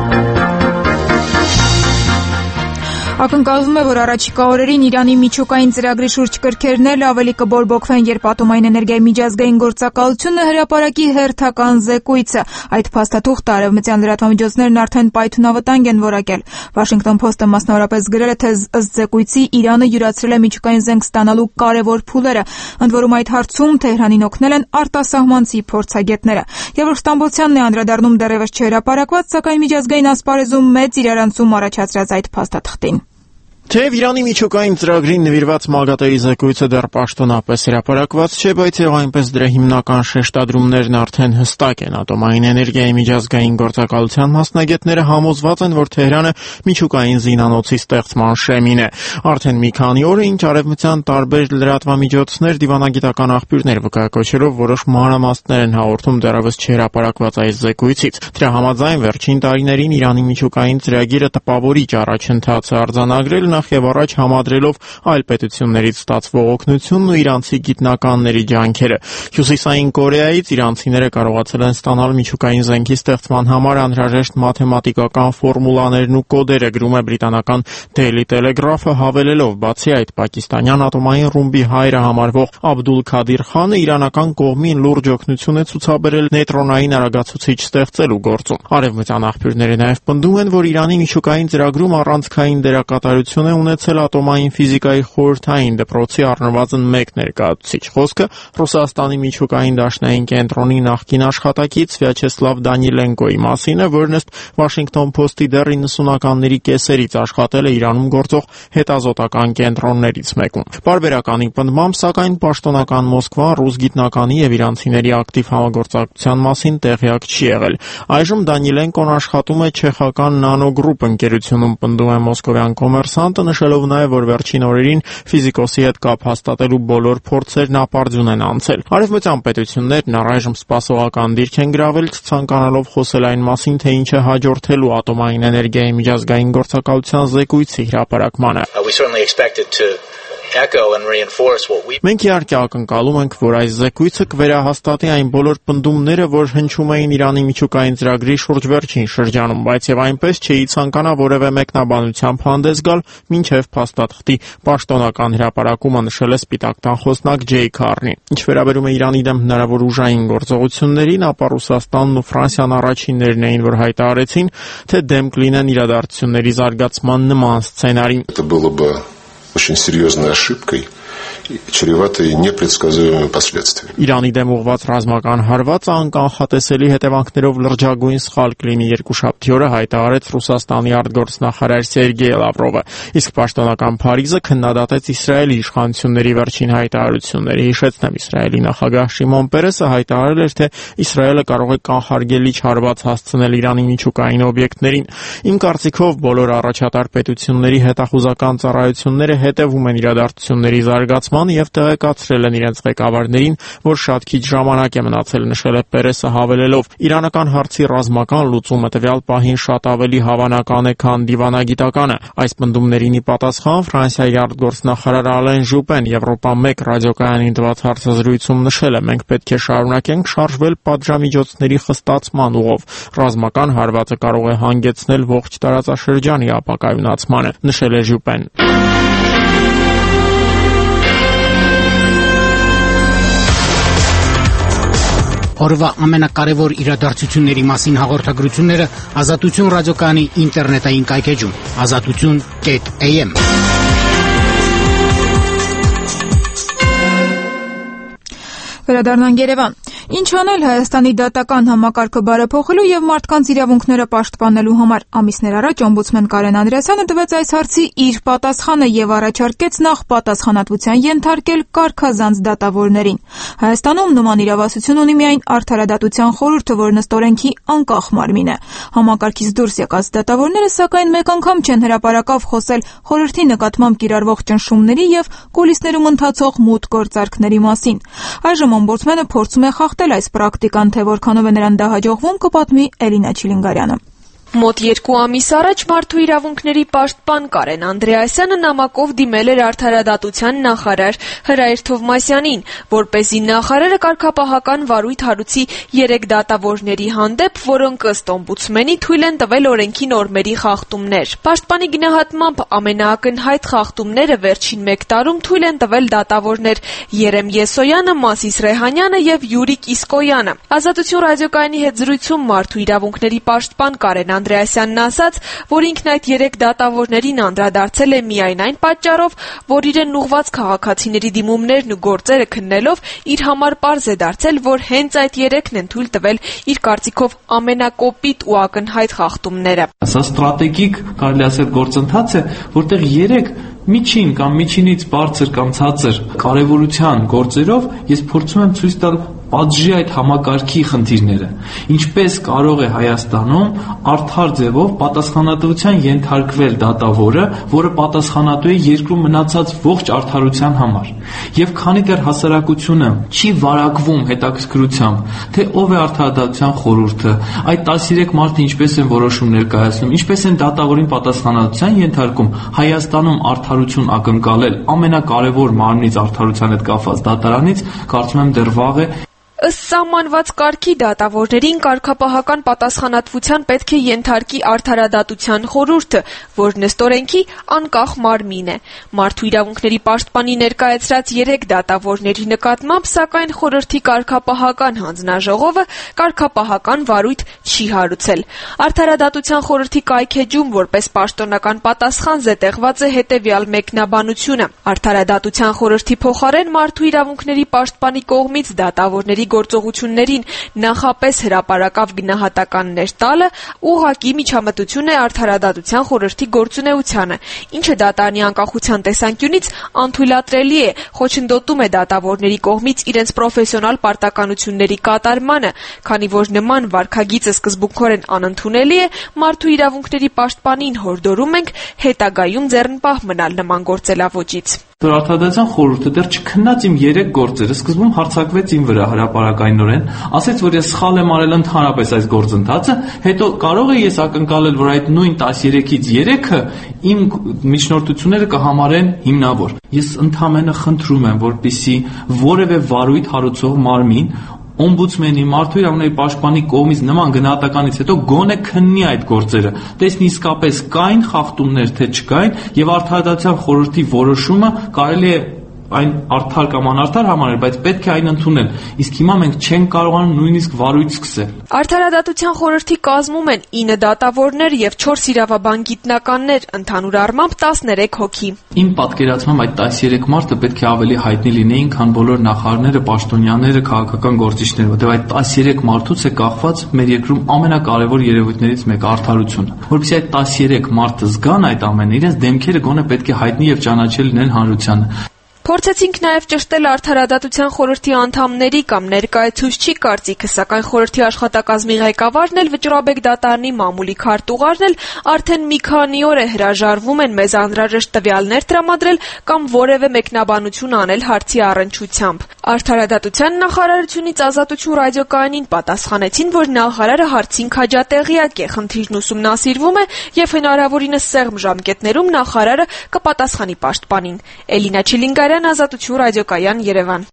Ակնկալվում է, որ առաջիկա օրերին Իրանի միջուկային ծրագրի շուրջ կրքերն էլ ավելի կբորբոքվեն, երբ ատոմային էներգիայի միջազգային գործակալությունը հրապարակի հերթական զեկույցը։ Այդ փաստաթուղթը արևմտյան լրատվամիջոցներն արդեն պայթունավտանգ են որակել։ Washington Post-ը մասնավորապես գրել է, թե ըստ զեկույցի Իրանը յուրացրել է միջուկային զենք ստանալու կարևոր փուլերը, ընդ որում այդ հարցում Թեհրանին օգնել են արտասահմանցի փորձագետները։ Եվ Ստամբոլցյանն է անդրադառնում դեռևս չհրապարակված, սակայն միջազգային ասպարեզում մեծ իրարանցում առաջացրած այդ փաստաթղթին։ Թեև Իրանի միջուկային ծրագրին նվիրված ՄԱԳԱՏԷ-ի զեկույցը դեռ պաշտոնապես հրապարակված չէ, բայց եւ այնպես դրա հիմնական շեշտադրումներն արդեն հստակ են։ Ատոմային էներգիայի միջազգային գործակալության մասնագետները համոզված են, որ Թեհրանը միջուկային զինանոցի ստեղծման շեմին է։ Արդեն մի քանի օր է, ինչ արևմտյան տարբեր լրատվամիջոցներ, դիվանագիտական աղբյուրներ վկայակոչելով որոշ մանրամասներ են հաղորդում դեռևս չհրապարակված այս զեկույցից։ Դրա համաձայն վերջին տարիներին Իրանի միջուկային ծրագիրը տպավորիչ առաջընթաց է արձանագրել, նախ եւ առաջ համադրելով այլ պետություններից ստացվող օգնությունն ու իրանցի գիտնականների ջանքերը։ Հյուսիսային Կորեայից իրանցիները կարողացել են ստանալ միջուկային զենքի ստեղծման համար անհրաժեշտ մաթեմատիկական ֆորմուլաներն ու կոդերը, գրում է բրիտանական Daily Telegraph-ը, հավելելով, բացի այդ, պակիստանյան ատոմային ռումբի հայրը համարվող Աբդուլ Քադիր խանը իրանական կողմին լուրջ օգնություն է ցուցաբերել նեյտրոնային արագացուցիչ ստեղծելու գործում։ Արևմտյան աղբյուրները նաև պնդում են, որ Իրանի միջուկային ծրագրում առանցքային դերակատարություն է ունեցել ատոմային ֆիզիկայի խորհրդային դպրոցի առնվազն մեկ ներկայացուցիչ։ Խոսքը Ռուսաստանի միջուկային դաշնային կենտրոնի նախկին աշխատակից Վյաչեսլավ Դանիլենկոյի մասին է, որն ըստ Washington Post-ի դեռ 90-ականների կեսերից աշխատել է Իրանում գործող հետազոտական կենտրոններից մեկում։ Պարբերականի պնդմամբ, սակայն պաշտոնական Մոսկվան ռուս գիտնականի եւ իրանցիների ակտիվ համագործակցության մասին տեղյակ չի եղել։ Այժմ Դանիլենկոն աշխատում է չեխական Nano Group ընկերությունում, պնդում է մոսկովյան Կոմերսանտը, նշելով նաև, որ վերջին օրերին ֆիզիկոսի հետ կապ հաստատելու բոլոր փորձերն ապարդյուն են անցել։ Արևմտյան պետություններն առայժմ սպասողական դիրք են գրավել, ցանկանալով խոսել այն մասին, թե ինչ է հաջորդելու ատոմային էներգիայի միջազգային գործակալության զեկույցի հրապարակմանը։ Մենք իհարկե ակնկալում ենք, որ այս զեկույցը կվերահաստատի այն բոլոր պնդումները, որ հնչում էին Իրանի միջուկային ծրագրի շուրջ վերջին շրջանում, բայց եւ այնպես չէի ցանկանա որևէ մեկնաբանությամբ հանդես գալ մինչեւ փաստաթղթի պաշտոնական հրապարակումը, նշել է Սպիտակ տան խոսնակ Ջեյ Քարնի։ Ինչ վերաբերում է Իրանի դեմ հնարավոր ուժային գործողություններին, ապա Ռուսաստանն ու Ֆրանսիան առաջիններն էին, որ հայտարարեցին, թե դեմ կլինեն իրադարձությունների զարգացման նման սցենարին։ Очень серьезной ошибкой, чреватой непредсказуемыми последствиями. Իրանի դեմ ուղղված ռազմական հարվածը անկանխատեսելի հետևանքներով լրջագույն սխալ կլինի, երկուշաբթի օրը հայտարարեց Ռուսաստանի արտգործնախարար Սերգեյ Լավրովը, իսկ պաշտոնական Փարիզը քննադատեց Իսրայելի իշխանությունների վերջին հայտարարությունները։ Հիշեցնեմ, Իսրայելի նախագահ Շիմոն Պերեսը հայտարարել էր, թե Իսրայելը կարող է կանխարգելիչ հարված հասցնել Իրանի միջուկային օբյեկտներին։ Իմ կարծիքով բոլոր առաջատար պետությունների հետախուզական ծառայությունները հետևում են իրադարձությունների զարգացմանը ստացման եւ տեղեկացրել են իրենց ղեկավարներին, որ շատ քիչ ժամանակ է մնացել, նշել է Պերեսը հավելելով. Իրանական հարցի ռազմական լուծումը տվյալ պահին շատ ավելի հավանական է, քան դիվանագիտականը։ Այս պնդումներին ի պատասխան Ֆրանսիայի արտգործնախարար Ալեն Ժուպեն Եվրոպա 1 ռադիոկայանին տված հարցազրույցում նշել է. մենք պետք է շարունակենք շարժվել պատժամիջոցների խստացման ուղով։ Ռազմական հարվածը կարող է հանգեցնել ողջ տարածաշրջանի ապակայունացմանը, նշել է Ժուպեն։ Օրվա ամենակարևոր իրադարձությունների մասին հաղորդագրությունները Ազատություն ռադիոկայանի ինտերնետային կայքեջում azatutun.am Վերադառնանք Երևան։ Ինչ անել Հայաստանի դատական համակարգը բարեփոխելու եւ մարդկանց իրավունքները պաշտպանելու համար։ Ամիսներ առաջ օմբուդսմեն Կարեն Անդրեասյանը տվեց այս հարցի իր պատասխանը եւ առաջարկեց նախ պատասխանատվության ենթարկել կարգազանց դատավորներին։ Հայաստանում նման իրավասություն ունի միայն Արդարադատության խորհուրդը, որն ըստ օրենքի անկախ մարմին է։ Համակարգից դուրս եկած դատավորները սակայն մեկ անգամ չեն հրապարակավ խոսել խորհրդի նկատմամբ կիրառվող ճնշումների եւ կուլիսներում ընթացող մութ գործարքների մասին։ Այժմ օմբուդսմենը փորձում է խախտել այս պրակտիկան, թե որքանով է նրան դա հաջողվում, կպատմի Էլինա Չիլինգարյանը։ Մոտ 2 ամիս առաջ մարդու իրավունքների պաշտպան Կարեն Անդրեասյանը նամակով դիմել էր Արդարադատության նախարար Հրայր Թովմասյանին, որպեսզի նախարարը կարգապահական վարույթ հարուցի 3 դատավորների հանդեպ, որոնք ըստ օմբուդսմենի թույլ են տվել օրենքի նորմերի խախտումներ։ Պաշտպանի գնահատմամբ ամենաակնհայտ խախտումները վերջին 1 տարում թույլ են տվել դատավորներ Երեմ Եսոյանը, Մասիս Ռեհանյանը եւ Յուրիկ Իսկոյանը։ Ազատություն ռադիոկայանի հետ զրույցում մարդու իրավունքների պաշտպան Կարեն Անդրեասյանն ասաց, որ ինքն այդ 3 դատավորներին անդրադարձել է միայն այն պատճառով, որ իրեն ուղղված քաղաքացիների դիմումներն ու գործերը քննելով իր համար պարզ է դարձել, որ հենց այդ 3-ն են թույլ տվել իր կարծիքով ամենակոպիտ ու ակնհայտ խախտումները։ Սա ստրատեգիկ, կարելի ասել, գործընթաց է, որտեղ 3 միջին կամ միջինից բարձր կամ ցածր կարևորության գործերով ես փորձում եմ ցույց տալ պատժի այդ համակարգի խնդիրները։ Ինչպես կարող է Հայաստանում արդար ձևով պատասխանատվության ենթարկվել դատավորը, որը պատասխանատու է երկրում մնացած ողջ արդարության համար։ Եվ քանի դեռ հասարակությունը չի վարակվում հետաքրքրությամբ, թե ով է Արդարադատության խորհուրդը, այդ 13 մարդը ինչպես են որոշում ներկայացնում, ինչպես են դատավորին պատասխանատվության ենթարկում, Հայաստանում արդարություն ակնկալել ամենակարևոր մարմնից արդարության հետ կապված դատարանից, կարծում եմ դեռ վաղ է։ Ըստ սահմանված կարգի դատավորներին կարգապահական պատասխանատվության պետք է ենթարկի Արդարադատության խորհուրդը, որն ըստ օրենքի անկախ մարմին է։ Մարդու իրավունքների պաշտպանի ներկայացրած 3 դատավորների նկատմամբ, սակայն խորհրդի կարգապահական հանձնաժողովը կարգապահական վարույթ չի հարուցել։ Արդարադատության խորհրդի կայքեջում որպես պաշտոնական պատասխան զետեղված է հետևյալ մեկնաբանությունը. Արդարադատության խորհրդի փոխարեն մարդու իրավունքների պաշտպանի կողմից դատավորների գործողություններին նախապես հրապարակավ գնահատականներ տալը ուղղակի միջամտություն է Արդարադատության խորհրդի գործունեությանը, ինչը դատարանի անկախության տեսանկյունից անթույլատրելի է, խոչընդոտում է դատավորների կողմից իրենց պրոֆեսիոնալ պարտականությունների կատարմանը, քանի որ նման վարքագիծը սկզբունքորեն անընդունելի է, մարդու իրավունքների պաշտպանին հորդորում ենք հետագայում ձեռնպահ մնալ նման գործելավոճից։ Արդարադատության խորհուրդը դեռ չքննած իմ 3 գործերը սկզբում հարձակվեց իմ վրա հրապարակայնորեն, ասեց, որ ես սխալ եմ արել ընդհանրապես այս գործընթացը, հետո կարող է ես ակնկալել, որ այդ նույն 13-ից 3-ը իմ միջնորդությունները կհամարեն հիմնավոր։ Ես ընդհանրապես խնդրում եմ, որպեսզի որևէ վարույթ հարուցող մարմին օմբուդսմենի, մարդու իրավունքների պաշտպանի կողմից նման գնահատականից հետո գոնե քննի այդ գործերը, տեսնի իսկապես կային խախտումներ, թե չկային, եւ Արդարադատության խորհրդի որոշումը կարելի է այն արդար կամ անարդար համարել, բայց պետք է այն ընդունել։ Իսկ հիմա մենք չենք կարողանում նույնիսկ վարույթ սկսել։ Արդարադատության խորհրդի կազմում են 9 դատավորներ եւ 4 իրավաբան գիտնականներ, ընդհանուր առմամբ 13 հոգի։ Իմ պատկերացմամբ այդ 13 մարդը պետք է ավելի հայտնի լինեին, քան բոլոր նախարարները, պաշտոնյաները, քաղաքական գործիչները, որտեղ այդ 13 մարդուց է կախված մեր երկրում ամենակարևոր երևույթներից մեկը արդարությունը։ Որովհետեւ այդ 13 մարդը զգան այդ ամենը, իրենց դեմքերը գոնե պետք է հայտնի եւ ճանաչել լինեն հանրությանը։ Փորձեցինք նաև ճշտել Արդարադատության խորհրդի անդամների կամ ներկայացուցչի կարծիքը, սակայն խորհրդի աշխատակազմի ղեկավարն էլ Վճռաբեկ դատարանի մամուլի քարտուղարն էլ արդեն մի քանի օր է հրաժարվում են մեզ անհրաժեշտ տվյալներ տրամադրել կամ որևէ մեկնաբանություն անել հարցի առնչությամբ։ Արդարադատության նախարարությունից Ազատություն ռադիոկայանին պատասխանեցին, որ նախարարը հարցին քաջատեղյակ է, խնդիրն ուսումնասիրվում է եւ հնարավորինս սեղմ ժամկետներում նախարարը կպատասխանի պաշտպանին։ Էլինա Չիլինգարյան, Ազատություն ռադիոկայան, Երևան։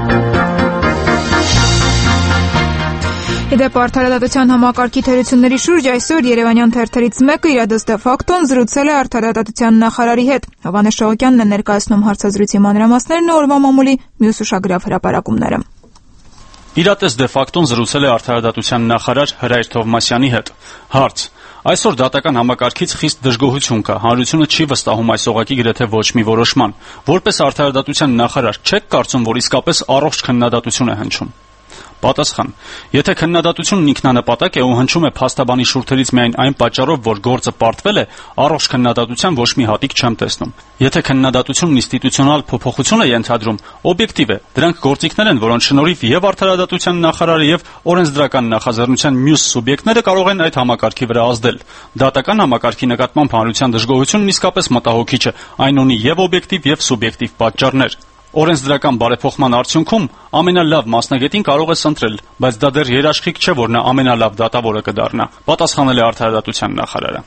Իդեպ Արդարադատության համակարգի թերությունների շուրջ այսօր Երևանյան թերթերից մեկը իրադարձ դե ֆակտոն զրուցել է Արդարադատության նախարարի հետ։ Հովհաննես Շողոկյանն է ներկայացնում հարցազրույցի մանրամասներն ու օրվա մամուլի մյուս ուշագրավ հրապարակումները։ Իրատես դե ֆակտոն զրուցել է Արդարադատության նախարար Հրայր Թովմասյանի հետ։ Հարց. Այսօր դատական համակարգից խիստ դժգոհություն կա, հանրությունը չի վստահում այս օղակի գրեթե ոչ մի որոշման։ Որպես Արդարադատության նախարար չեք կարծում, որ իսկապես առողջ քննադատություն է հնչում։ Պատասխան. Եթե քննադատությունն ինքնանպատակ է ու հնչում է փաստաբանի շուրթերից միայն այն պատճառով, որ գործը պարտվել է, առողջ քննադատության ոչ մի հատիկ չեմ տեսնում։ Եթե քննադատությունն ինստիտուցիոնալ փոփոխություն է ենթադրում, օբյեկտիվ է, դրանք գործիքներ են, որոնց շնորհիվ եւ Արդարադատության նախարարը եւ օրենսդրական նախաձեռնության մյուս սուբյեկտները կարող են այդ համակարգի վրա ազդել։ Դատական համակարգի նկատմամբ հանրության դժգոհությունն իսկապես մտահոգիչ է, այն ունի եւ օբյեկտիվ եւ սուբյեկտիվ պատճառներ։ Օրենսդրական բարեփոխման արդյունքում ամենալավ մասնագետին կարող ես ընտրել, բայց դա դեռ երաշխիք չէ, որ նա ամենալավ դատավորը կդառնա, պատասխանել է Արդարադատության նախարարը։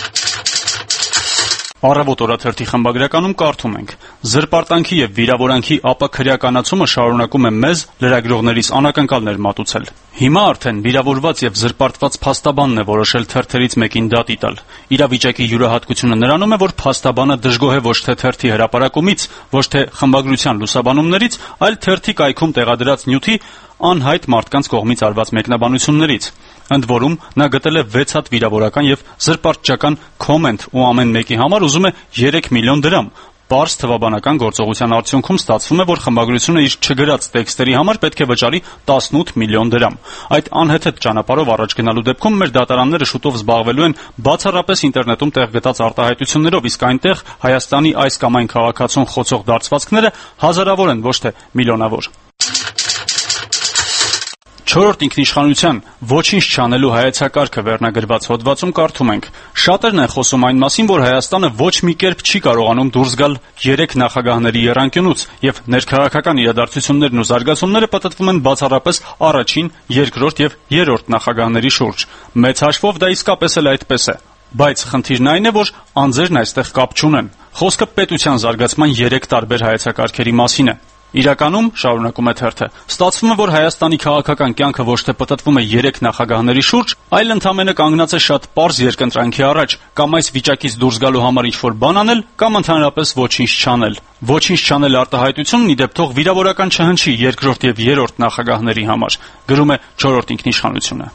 Առավոտ օրաթերթի խմբագրականում կարդում ենք. Զրպարտանքի եւ վիրավորանքի ապաքրեականացումը շարունակում է մեզ լրագրողներից անակնկալներ մատուցել։ Հիմա արդեն վիրավորված եւ զրպարտված փաստաբանն է որոշել թերթերից մեկին դատի տալ։ Իրավիճակի յուրահատկությունը նրանում է, որ փաստաբանը դժգոհ է ոչ թե թերթի հրապարակումից, ոչ թե խմբագրության լուսաբանումներից, այլ թերթի կայքում տեղադրած նյութի անհայտ մարդկանց կողմից արված մեկնաբանություններից։ Ընդ որում նա գտել է 6 հատ վիրավորական եւ զրպարտչական կոմենտ ու ամեն մեկի համար ուզում է 3 միլիոն դրամ։ Պարզ թվաբանական գործողության արդյունքում ստացվում է, որ խմբագրությունը իր չգրած տեքստերի համար պետք է վճարի 18 միլիոն դրամ։ Այդ անհեթեթ ճանապարհով առաջ գնալու դեպքում մեր դատարանները շուտով զբաղվելու են բացառապես ինտերնետում տեղ գտած արտահայտություններով, իսկ այնտեղ Հայաստանի այս կամ այն քաղաքացուն խոցող դարձվածքները հազարավոր են, ոչ թե միլիոնավոր։ Չորրորդ ինքնիշխանության ոչինչ չանելու հայեցակարգը վերնագրված հոդվածում կարդում ենք. Շատերն են խոսում այն մասին, որ Հայաստանը ոչ մի կերպ չի կարողանում դուրս գալ 3 նախագահների եռանկյունուց, եւ ներքաղաքական իրադարձություններն ու զարգացումները պատտվում են բացառապես առաջին, երկրորդ եւ երրորդ նախագահների շուրջ։ Մեծ հաշվով դա իսկապես էլ այդպես է։ Բայց խնդիրն այն է, որ անձերն այստեղ կապ չունեն։ Խոսքը պետության զարգացման 3 տարբեր հայեցակարգերի մասին է։ Իրականում, շարունակում է թերթը, ստացվում է, որ Հայաստանի քաղաքական կյանքը ոչ թե պտտվում է 3 նախագահների շուրջ, այլ ընդամենը կանգնած է շատ պարզ երկընտրանքի առաջ, կամ այս վիճակից դուրս գալու համար ինչ-որ բան անել, կամ ընդհանրապես ոչինչ չանել։ Ոչինչ չանել արտահայտությունն ի դեպ թող վիրավորական չհնչի երկրորդ եւ երրորդ նախագահների համար, գրում է 4-րդ ինքնիշխանությունը։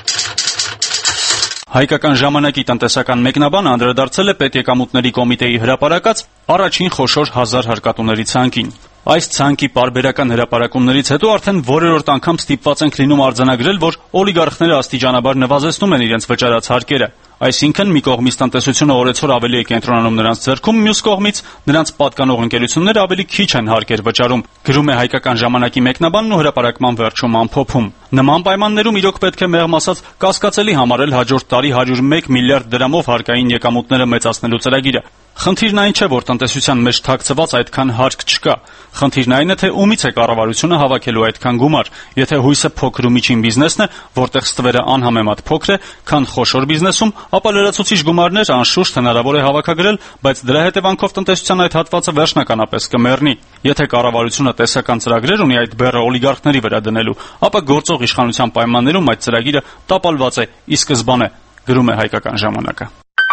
Հայկական ժամանակի տնտեսական մեկնաբանը անդրադարձել է պետեկամուտների կոմիտեի հրապարակած առաջին խոշոր 1000 հարկատուների ցանկին։ Այս ցանկի պարբերական հրապարակումներից հետո արդեն որերորդ անգամ ստիպված ենք լինում արձանագրել, որ օլիգարխները աստիճանաբար նվազեցնում են իրենց վճարած հարկերը։ Այսինքն մի կողմից տնտեսությունը օրեցօր ավելի է կենտրոնանում նրանց ձեռքում, մյուս կողմից նրանց պատկանող ընկերությունները ավելի քիչ են հարկեր վճարում, գրում է Հայկական ժամանակի մեկնաբանն ու հրապարակման վերջում ամփոփում։ Նման պայմաններում իրոք պետք է մեղմ ասած կասկածելի համարել հաջորդ տարի 101 միլիարդ դրամով հարկային եկամուտները մեծացնելու ծրագիրը։ Խնդիրն այն չէ, որ տնտեսության մեջ թաքցված այդքան հարկ չկա։ Խնդիրն այն է, թե ումից է կառավարությունը հավաքելու այդքան գումար։ Եթե հույսը փոքր ու միջին բիզնեսն է, որտեղ ստվերը անհամեմատ փոքր է, քան խոշոր բիզնեսում, ապա լրացուցիչ գումարներ անշուշտ հնարավոր է հավաքագրել, բայց դրա հետևանքով տնտեսության այդ հատվածը վերջնականապես կմեռնի։ Եթե կառավարությունը տեսական ծրագրեր ունի այդ բեռը օլիգարխների վրա դնելու, ապա գործող իշխանության պայմաններում այդ ծրագիրը տապալված է ի սկզբանե, գրում է Հայկական ժամանակը։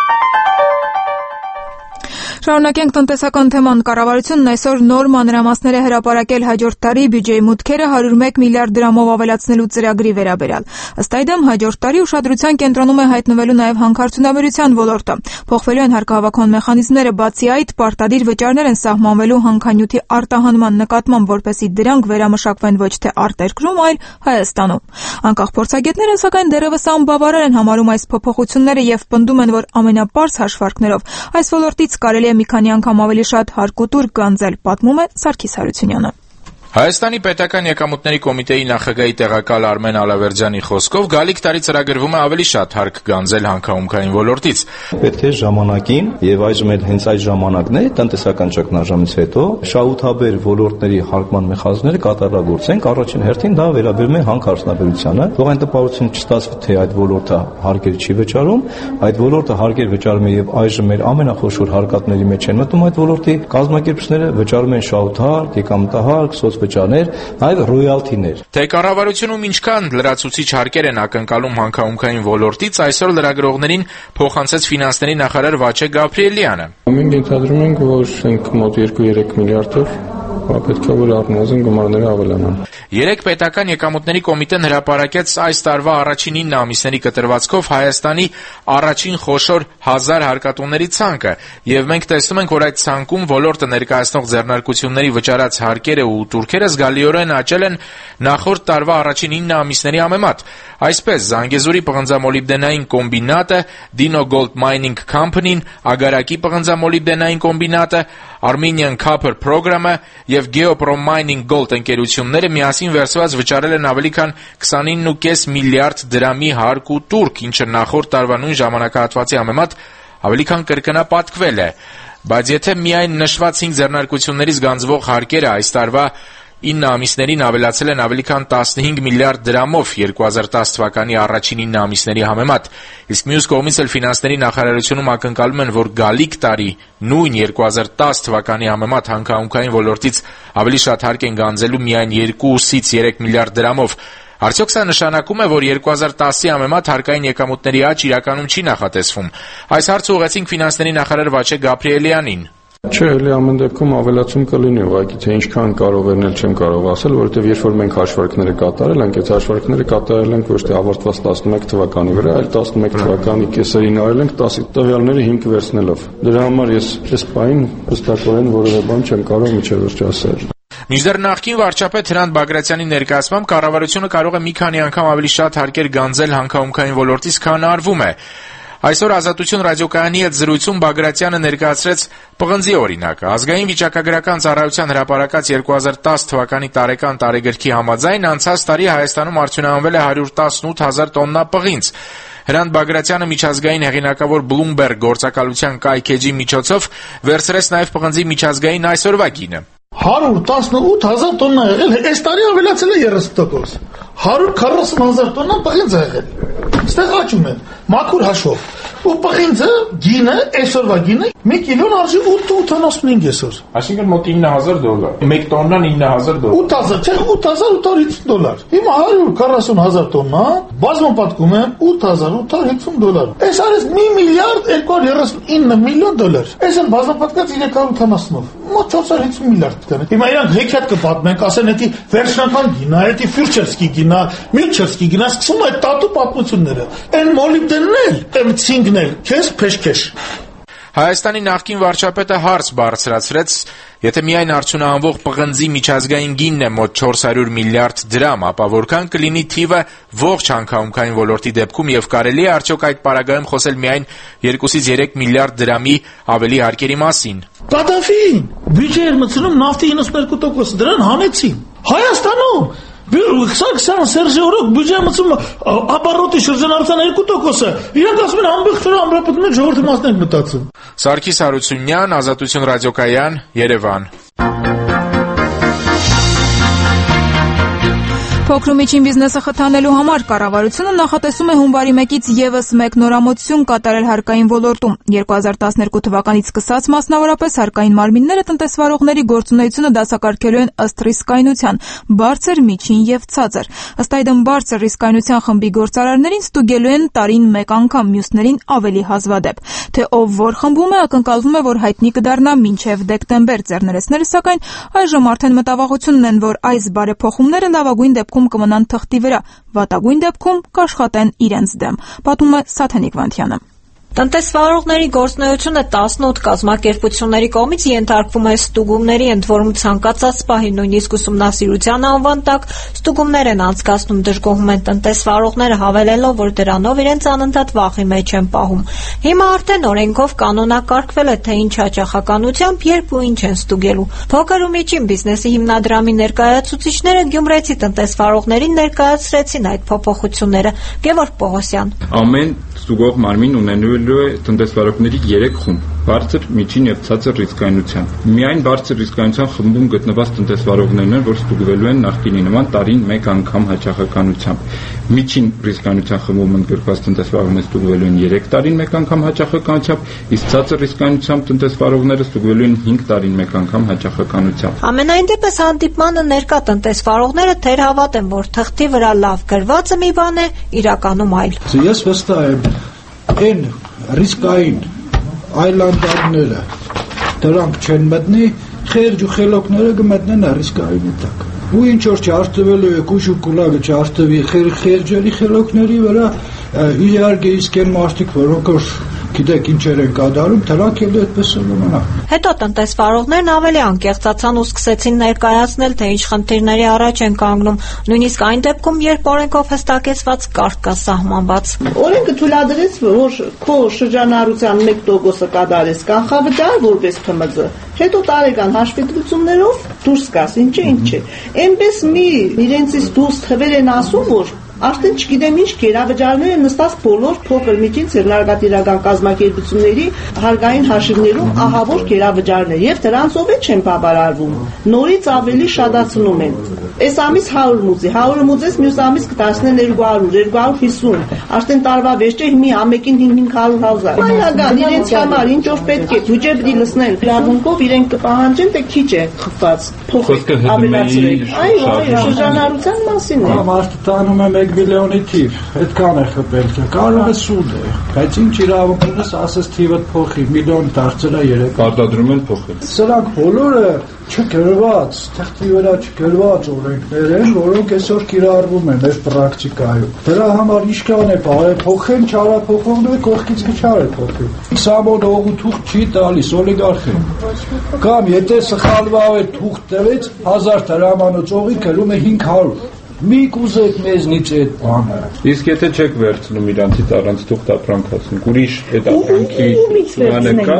Շարունակենք տնտեսական թեման։ Կառավարությունն այսօր նոր մանրամասներ է հրապարակել հաջորդ տարի բյուջեի մուտքերը 101 միլիարդ դրամով ավելացնելու ծրագրի վերաբերյալ։ Ըստ այդմ հաջորդ տարի ուշադրության կենտրոնում է հայտնվելու նաև հանքարդյունաբերության ոլորտը։ Փոխվելու են հարկահավաքման մեխանիզմները, բացի այդ պարտադիր վճարներ են սահմանվելու հանքանյութի արտահանման նկատմամբ, որպեսզի դրանք վերամշակվեն ոչ թե արտերկրում, այլ Հայաստանում։ Անկախ փորձագետները սակայն դեռևս անբավարար են համարում այս փոփոխությունները եւ պնդում են, որ ամենապարզ հաշվարկներով այս ոլորտից կարելի է է մի քանի անգամ ավելի շատ հարկ ու տուրք գանձել, պատմում է Սարգիս Հարությունյանը։ Հայաստանի պետական եկամուտների կոմիտեի նախագահի տեղակալ Արմեն Ալավերջյանի խոսքով գալիք տարի ծրագրվում է ավելի շատ հարկ գանձել հանքահումքային ոլորտից։ Պետք է ժամանակին եւ այժմ էլ հենց այդ ժամանակն է տնտեսական ճգնաժամից հետո շահութաբեր ոլորտների հարկման մեխանիզմները կատարելագործենք։ Առաջին հերթին դա վերաբերում է հանքարդյունաբերությանը։ Թող այն տպավորություն չստացվի, թե այդ ոլորտը հարկեր չի վճարում, այդ ոլորտը հարկեր վճարում է եւ այժմ մեր ամենախոշոր հարկատների մեջ են մտնում այդ ոլորտի կազմակերպիչները, վճարում են շահութահարկ, եկամտահարկ, վճարներ, նաև ռոյալթիներ։ Թե կառավարությունում ինչքան լրացուցիչ հարկեր են ակնկալում հանքահումքային ոլորտից, այսօր լրագրողներին փոխանցեց ֆինանսների նախարար Վաչե Գաբրիելյանը։ Մենք ենթադրում ենք, որ մոտ 2-3 միլիարդով պետք է որ առնվազն գումարները ավելանան։ 3 պետական եկամուտների կոմիտեն հրապարակեց այս տարվա առաջին 9 ամիսների կտրվածքով Հայաստանի առաջին խոշոր 1000 հարկատուների ցանկը, եւ մենք տեսնում ենք, որ այդ ցանկում ոլորտը ներկայացնող ձեռնարկությունների վճարած հարկերը ու տուրքերը զգալիորեն աճել են նախորդ տարվա առաջին 9 ամիսների համեմատ։ Այսպես, Զանգեզուրի պղնձամոլիբդենային կոմբինատը, Dino Gold Mining Company-ն, Ագարակի պղնձամոլիբդենային կոմբինատը, Armenian Copper Program-ը եւ Geoprom Mining Gold ընկերությունները միասին վերցված վճարել են ավելի քան 29.5 միլիարդ դրամի հարկ ու տուրք, ինչը նախորդ տարվա նույն ժամանակահատվածի համեմատ ավելի քան կրկնապատկվել է։ Բայց եթե միայն նշված 5 ձեռնարկություններից գանձվող հարկերը այս տարվա 9 ամիսներին ավելացել են ավելի քան 15 միլիարդ դրամով 2010 թվականի առաջին 9 ամիսների համեմատ, իսկ մյուս կողմից էլ ֆինանսների նախարարությունում ակնկալում են, որ գալիք տարի նույն 2010 թվականի համեմատ հանքահումքային ոլորտից ավելի շատ հարկ են գանձելու միայն 2-ից 3 միլիարդ դրամով։ Արդյոք սա նշանակում է, որ 2010-ի համեմատ հարկային եկամուտների աճ իրականում չի նախատեսվում։ Այս հարցը ուղղեցինք ֆինանսների նախարար Վաչե Գաբրիելյանին։ Չէ, էլի ամեն դեպքում ավելացում կլինի, ուղղակի թե ինչքան կարող են էլ չեմ կարող ասել, որովհետև երբ որ մենք հաշվարկները կատարել ենք, այդ հաշվարկները կատարել ենք ոչ թե ավարտված 11 թվականի վրա, այլ 11 թվականի կեսերին արել ենք 10 տվյալների հիմք վերցնելով։ Դրա համար ես այս պահին հստակորեն որևէ բան չեմ կարող միջև վերջ ասել։ Մինչդեռ նախկին վարչապետ Հրանտ Բագրատյանի ներկայացմամբ կառավարությունը կարող է մի քանի անգամ ավելի շատ հարկեր գանձել հանքահումքային ոլորտից, քան արվում է։ Այսօր Ազատություն ռադիոկայանի հետ զրույցում Բագրատյանը ներկայացրեց պղնձի օրինակը։ Ազգային վիճակագրական ծառայության հրապարակած 2010 թվականի տարեկան տարեգրքի համաձայն անցած տարի Հայաստանում արդյունահանվել է 118,000 տոննա պղինձ։ Հրանտ Բագրատյանը միջազգային հեղինակավոր Bloomberg գործակալության կայքեջի միջոցով վերցրեց նաև պղնձի միջազգային այսօրվա գինը։ 118,000 տոննա եղել, այս տարի ավելացել է 30%։ 140,000 տոննա պղինձ է եղել։ Ստեղ աճում են, մաքուր հաշվով։ Ու պղինձը, գինը, այսօրվա գինը 1 կիլոն արժի 8.85 այսօր։ Այսինքն մոտ $9,000։ 1 տոննան $9,000։ 8,000, չէ, $8,850։ Հիմա 140,000 տոննա, բազմապատկում է $8,850։ Այս արես $1 միլիարդ 239 միլիոն դոլար։ Այս են բազմապատկած 380-ով։ Մոտ 450 միլիարդ կան։ Հիմա իրանք հեքիաթ կպատմեն, ասեն էդի վերջնական գինա, էդի ֆյուրչերսկի գինա, միլչերսկի գինա, սկսում այդ տատու պատմությունները։ Այն մոլիբդենն էլ, այն ցինկն էլ, քեզ փեշքեշ։ Հայաստանի նախկին վարչապետը հարց բարձրացրեց, եթե միայն արդյունահանվող պղնձի միջազգային գինն է մոտ 400 միլիարդ դրամ, ապա որքան կլինի թիվը ողջ հանքահումքային ոլորտի դեպքում եւ կարելի է արդյոք այդ պարագայում խոսել միայն 2-ից 3 միլիարդ դրամի ավելի հարկերի մասին։ Կադաֆին բյուջե էր մտցնում նավթի 92% դրան հանեցին։ Հայաստանում Սարգսյան Սերժեորոկ բյուջե մտցում ապարոտի շրջանառության 2%-ը։ Իրանք ասում են ամբողջ օրը ամրապնդում են ժողովրդի մասն են մտածում։ Սարգիս Հարությունյան, Ազատություն ռադիոկայան, Երևան։ Փոքր ու միջին բիզնեսը խթանելու համար կառավարությունը նախատեսում է հունվարի 1-ից եւս մեկ նորամուծություն կատարել հարկային ոլորտում։ 2012 թվականից սկսած մասնավորապես հարկային մարմինները տնտեսվարողների գործունեությունը դասակարգելու են ըստ ռիսկայնության՝ բարձր, միջին եւ ցածր։ Ըստ այդմ բարձր ռիսկայնության խմբի գործարարներին ստուգելու են տարին մեկ անգամ, մյուսներին ավելի հազվադեպ։ Թե ով որ խմբում է, ակնկալվում է, որ հայտնի կդառնա մինչև դեկտեմբեր։ Ձեռներեցները սակայն այժմ արդեն մտավախությունն են, որ այս բարեփոխումները լավագույն դեպքում կմնան թղթի վրա, վատագույն դեպքում կաշխատեն իրենց դեմ, պատմում է Սաթենիկ Վանթյանը։ Տնտեսվարողների գործունեությունը 18 կազմակերպությունների կողմից ենթարկվում է ստուգումների, ընդ որում ցանկացած պահի նույնիսկ ուսումնասիրության անվան տակ ստուգումներ են անցկացնում, դժգոհում են տնտեսվարողները, հավելելով, որ դրանով իրենց անընդհատ վախի մեջ են պահում։ Հիմա արդեն օրենքով կանոնակարգվել է, թե ինչ հաճախականությամբ, երբ ու ինչ են ստուգելու։ Փոքր ու միջին բիզնեսի հիմնադրամի ներկայացուցիչները գյումրեցի տնտեսվարողներին ներկայացրեցին այդ փոփոխությունները։ Գևորգ Պողոսյան։ Ամեն ստուգող մարմին ունենալու է տնտեսվարողների 3 խումբ՝ բարձր, միջին եւ ցածր ռիսկայնությամբ։ Միայն բարձր ռիսկայնության խմբում գտնված տնտեսվարողներն են, որ ստուգվելու են նախկինի նման տարին 1 անգամ հաճախականությամբ։ Միջին ռիսկայնության խմբում ընդգրկված տնտեսվարողները ստուգվելու են 3 տարին 1 անգամ հաճախականությամբ, իսկ ցածր ռիսկայնությամբ տնտեսվարողները ստուգվելու են 5 տարին 1 անգամ հաճախականությամբ։ Ամենայն դեպս հանդիպմանը ներկա տնտեսվարողները թերհավատ են, որ թղթի վրա լավ գրվածը մի բան է, իրականում այլ։ Ես վստահ եմ, այն ռիսկային այլանդակները դրանք չեն մտնի, խերջ ու խելոքները կմտնեն ռիսկային տակ։ Ու ինչ որ չարտվելու է կուշու կուլագը չարտվի խերջերի խելոքների վրա, իհարկե իսկ են մարդիկ, որոնք գիտեք ինչեր են կատարում, դրանք էլ այդպես մնա։ Հետո տնտեսվարողներն ավելի անկեղծացան ու սկսեցին ներկայացնել, թե ինչ խնդիրների առաջ են կանգնում, նույնիսկ այն դեպքում, երբ օրենքով հստակեցված կարգ կա սահմանված։ Օրենքը թույլատրեց, որ քո շրջանառության 1% կատարես կանխավճար որպես ՓՄԶ, հետո տարեկան հաշվետվություններով դուրս գաս, ինչ է։ Այնպես մի իրենցից դուրս թվեր են ասում, որ արդեն չգիտեմ ինչ գերավճարներ են նստած բոլոր փոքր միջին ձեռնարկատիրական կազմակերպությունների հարկային հաշիվներում ահավոր գերավճարներ եւ դրանցով է չեն բավարարվում, նորից ավելի շատացնում են։ Այս ամիս 100 մուծի, 100 մուծես մյուս ամիս կդարձնեն 200, 250, արդեն տարվա վերջը հիմի ամեկին 500,000։ Այնական իրենց համար ինչ որ պետք է բյուջե պիտի լցնել, իրավունքով իրենք կպահանջեն, թե քիչ է խփված, փոխը ավելացրել։ Այո, շրջանառության մասին է։ Մարդը տանում է 1 միլիոնի թիվ, այդքան է խփել, կարող է սուտ է, բայց ինչ իրավունք ունես ասես թիվը փոխի, միլիոն դարձել է 3, արտադրում են փոխել։ Սրանք բոլորը չգրված, թղթի վրա չգրված օրենքներ են, որոնք այսօր կիրառվում են այս պրակտիկայում։ Դրա համար ինչքան է փոխեն, չարափոխողները կողքից չարը փոխի։ Սամոն օղու թուղթ չի տալիս օլիգարխին։ Կամ եթե սխալվավ է թուղթ տվեց 1000 դրամանոց օղի գրում է 500։ Մի կուզեք մեզնից այդ բանը։ Իսկ եթե չեք վերցնում իրանցից առանց թուղթ ապրանքացնեք, ուրիշ այդ ապրանքի կա։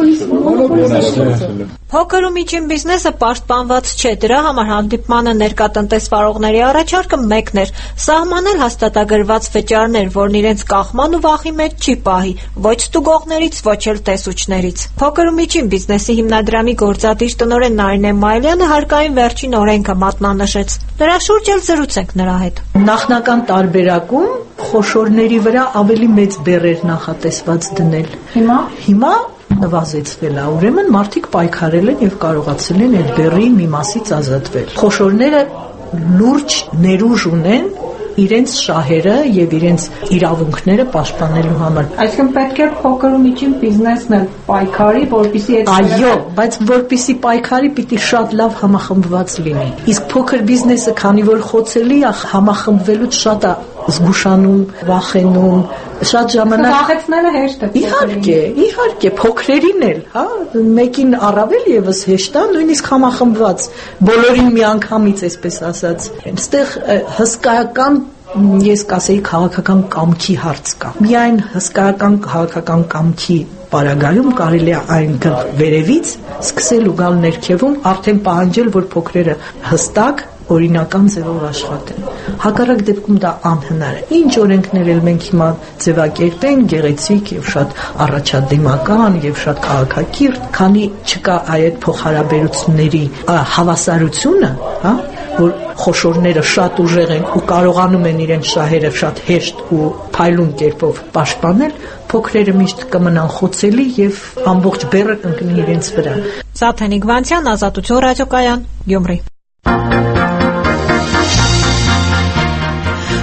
Մոնոպոլիստը։ Փոքր ու միջին բիզնեսը պաշտպանված չէ, դրա համար հանդիպմանը ներկա տնտեսվարողների առաջարկը մեկն էր՝ սահմանել հաստատագրված վճարներ, որն իրենց կախման ու վախի մեջ չի պահի, ոչ ստուգողներից, ոչ էլ տեսուչներից։ Փոքր ու միջին բիզնեսի հիմնադրամի գործադիր տնօրեն Նարինե Մայլյանը հարկային վերջին օրենքը մատնանշեց։ Նրա շուրջ էլ զրուցենք նրա հետ։ Նախնական տարբերակում խոշորների վրա ավելի մեծ բեռ էր նախատեսված դնել։ Հիմա նվազեցվել է, ուրեմն մարդիկ պայքարել են եւ կարողացել են այդ բեռի մի մասից ազատվել։ Խոշորները լուրջ ներուժ ունեն իրենց շահերը եւ իրենց իրավունքները պաշտպանելու համար։ Այսինքն պետք է փոքր ու միջին բիզնեսն էլ պայքարի, որպեսզի Այո, բայց որպեսզի պայքարի պիտի շատ լավ համախմբված լինի։ Իսկ փոքր բիզնեսը, քանի որ խոցելի է, համախմբվելուց շատ է զգուշանում, վախենում, շատ ժամանակ վախեցնելը հեշտ է։ Իհարկե, փոքրերին էլ, հա, մեկին առավել եւս հեշտ է, նույնիսկ համախմբված, բոլորին միանգամից, այսպես ասած։ Այստեղ հսկայական ես կասեի քաղաքական կամքի հարց կա։ Միայն հսկայական քաղաքական կամքի պարագայում կարելի է այն վերևից սկսել ու գալ ներքևում, արդեն պահանջել, որ փոքրերը հստակ օրինական ձևով աշխատեն։ Հակառակ դեպքում դա անհնար է։ Ինչ օրենքներ էլ մենք հիմա ձևակերպենք, գեղեցիկ եւ շատ առաջադիմական եւ շատ քաղաքակիրթ, քանի չկա այդ փոխհարաբերությունների հավասարությունը, հա, որ խոշորները շատ ուժեղ են ու կարողանում են իրենց շահերը շատ հեշտ ու փայլուն կերպով պաշտպանել, փոքրերը միշտ կմնան խոցելի եւ ամբողջ բեռը կընկնի իրենց վրա։ Զաթենիկ Վանցյան, Ազատություն ռադիոկայան, Գյումրի։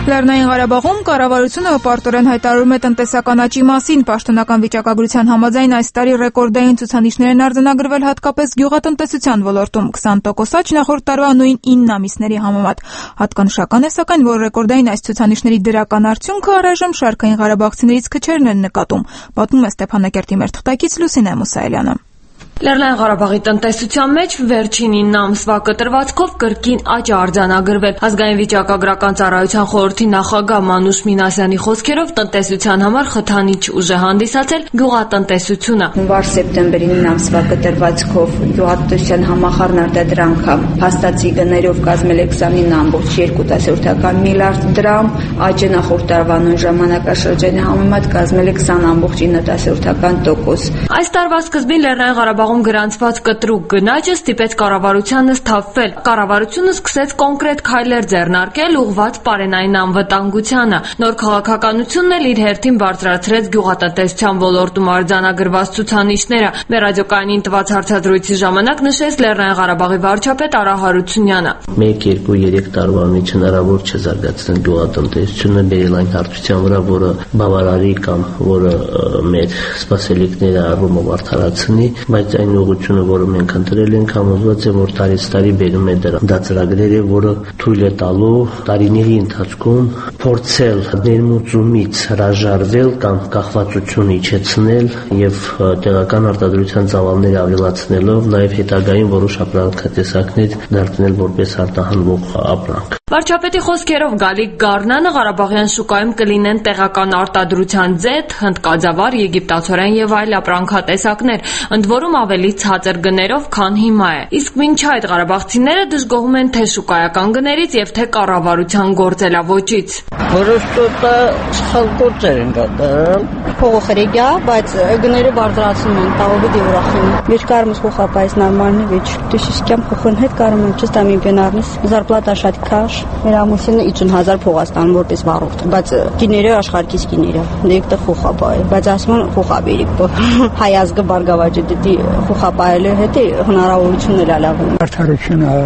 Լեռնային Ղարաբաղում կառավարությունը պարտորեն հայտարարում է տնտեսական աճի մասին։ Պաշտոնական վիճակագրության համաձայն այս տարի ռեկորդային ցուցանիշներ են արձանագրվել հատկապես գյուղատնտեսության ոլորտում 20% աճ նախորդ տարվա նույն 9 ամիսների համեմատ։ Հատկանշական է սակայն, որ ռեկորդային այս ցուցանիշների դրական արդյունքը առայժմ շարքային ղարաբաղցիներից քչերն են նկատում, պատմում է Ստեփանակերտի մեր թղթակից Լուսինե Մուսայելյանը։ Լեռնային Ղարաբաղի տնտեսության մեջ վերջին 9 ամսվա կտրվածքով կրկին աճ արձանագրվել։ Ազգային վիճակագրական ծառայության խորհրդի նախագահ Մանուշ Մինասյանի խոսքերով տնտեսության համար խթանիչ ուժ է հանդիսացել գյուղատնտեսությունը։ Հունվար-սեպտեմբերի 9 ամսվա կտրվածքով գյուղատնտեսության համախառն արտադրանքը փաստացի գներով կազմել է 29.2 միլիարդ դրամ, աճը նախորդ տարվա նույն ժամանակաշրջանի համեմատ կազմել է 20.9%։ Այս տարվա սկզբին Լեռնային Ղարաբաղում գրանցված կտրուկ գնաճը ստիպեց կառավարությանը սթափվել։ Կառավարությունը սկսեց կոնկրետ քայլեր ձեռնարկել ուղղված պարենային անվտանգությանը։ Նոր քաղաքականությունն էլ իր հերթին բարձրացրեց գյուղատնտեսության ոլորտում արձանագրված ցուցանիշները։ Մեր ռադիոկայանին տված հարցազրույցի ժամանակ նշեց Լեռնային Ղարաբաղի վարչապետ Արա Հարությունյանը։ 1-2-3 տարվա մեջ հնարավոր չէ զարգացնել գյուղատնտեսությունը բերել այն հարթության վրա, որը բավարարի կամ որը մեր սպասելիքները առումով արդարացնի, բայց այն ուղղությունը, որը մենք ընտրել ենք, համոզված եմ, որ տարեց տարի բերում է դրան։ Դա ծրագրեր է, որը թույլ է տալու տարիների ընթացքում փորձել ներմուծումից հրաժարվել կամ կախվածություն իջեցնել եւ տեղական արտադրության ծավալները ավելացնելով նաեւ հետագային որոշ ապրանքատեսակներ դարձնել որպես արտահանվող ապրանք։ Վարչապետի խոսքերով գալիք գարնանը Ղարաբաղյան շուկայում կլինեն տեղական արտադրության ձեթ, հնդկաձավար, եգիպտացորեն եւ այլ ապրանքատեսակներ, ընդ որում ավելի ցածր գներով, քան հիմա է։ Իսկ մինչ այդ ղարաբաղցիները դժգոհում են թե շուկայական գներից եւ թե կառավարության գործելավոճից։ Որոշ տոտը սխալ գործեր են կատարել, փողը խրեգա, բայց գները բարձրացնում են, տավոբի ուրախին։ Ведь кармус хухапайс нормально, ведь ты систем хухын հետ կարում եմ ճիշտ ամեն գնարնես, зарплата շատ քաշ, մեր ամուսինը 50,000 փող աստան որպես վառողջ, բայց գիները աշխարհից գիները, դեկտը խոխապայ, բայց ասում են խոխաբերիկ, հայ ազգը բարգավաճի դի խոխապայել հետ հնարավորություններ ալավն։ Արդարությունը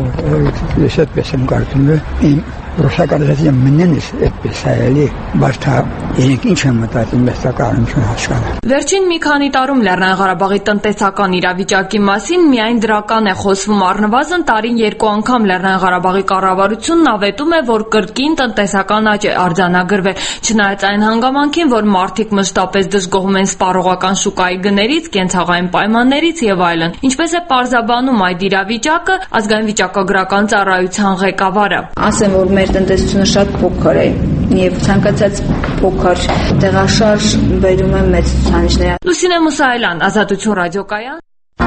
ես այդպես եմ կարծում եմ ռուսականացիան մնենից այդպես այլի, բայց իրենք ինչ են մտածում մեստականություն հասկանալ։ Վերջին մի քանի տարում Լեռնային Ղարաբաղի տնտեսական իրավիճակի մասին միայն դրական է խոսվում, առնվազն տարին 2 անգամ Լեռնային Ղարաբաղի կառավարությունն ավետում է, որ կրկին տնտեսական աճ է արձանագրվել, չնայած այն հանգամանքին, որ մարդիկ մշտապես դժգոհում են սպառողական շուկայի գներից, կենցաղային պայմաններից եւ այլն։ Ինչպես է պարզաբանում այդ իրավիճակը ազգային վիճակագրական ծառայության ղեկավարը։ Ասեմ, որ մեր տնտեսությունը շատ փոքր է եւ ցանկացած փոքր տեղաշարժ բերում է մեծ ցուցանիշներ։ Լուսինե Մուսայելյան, Ազատություն ռադիոկայան։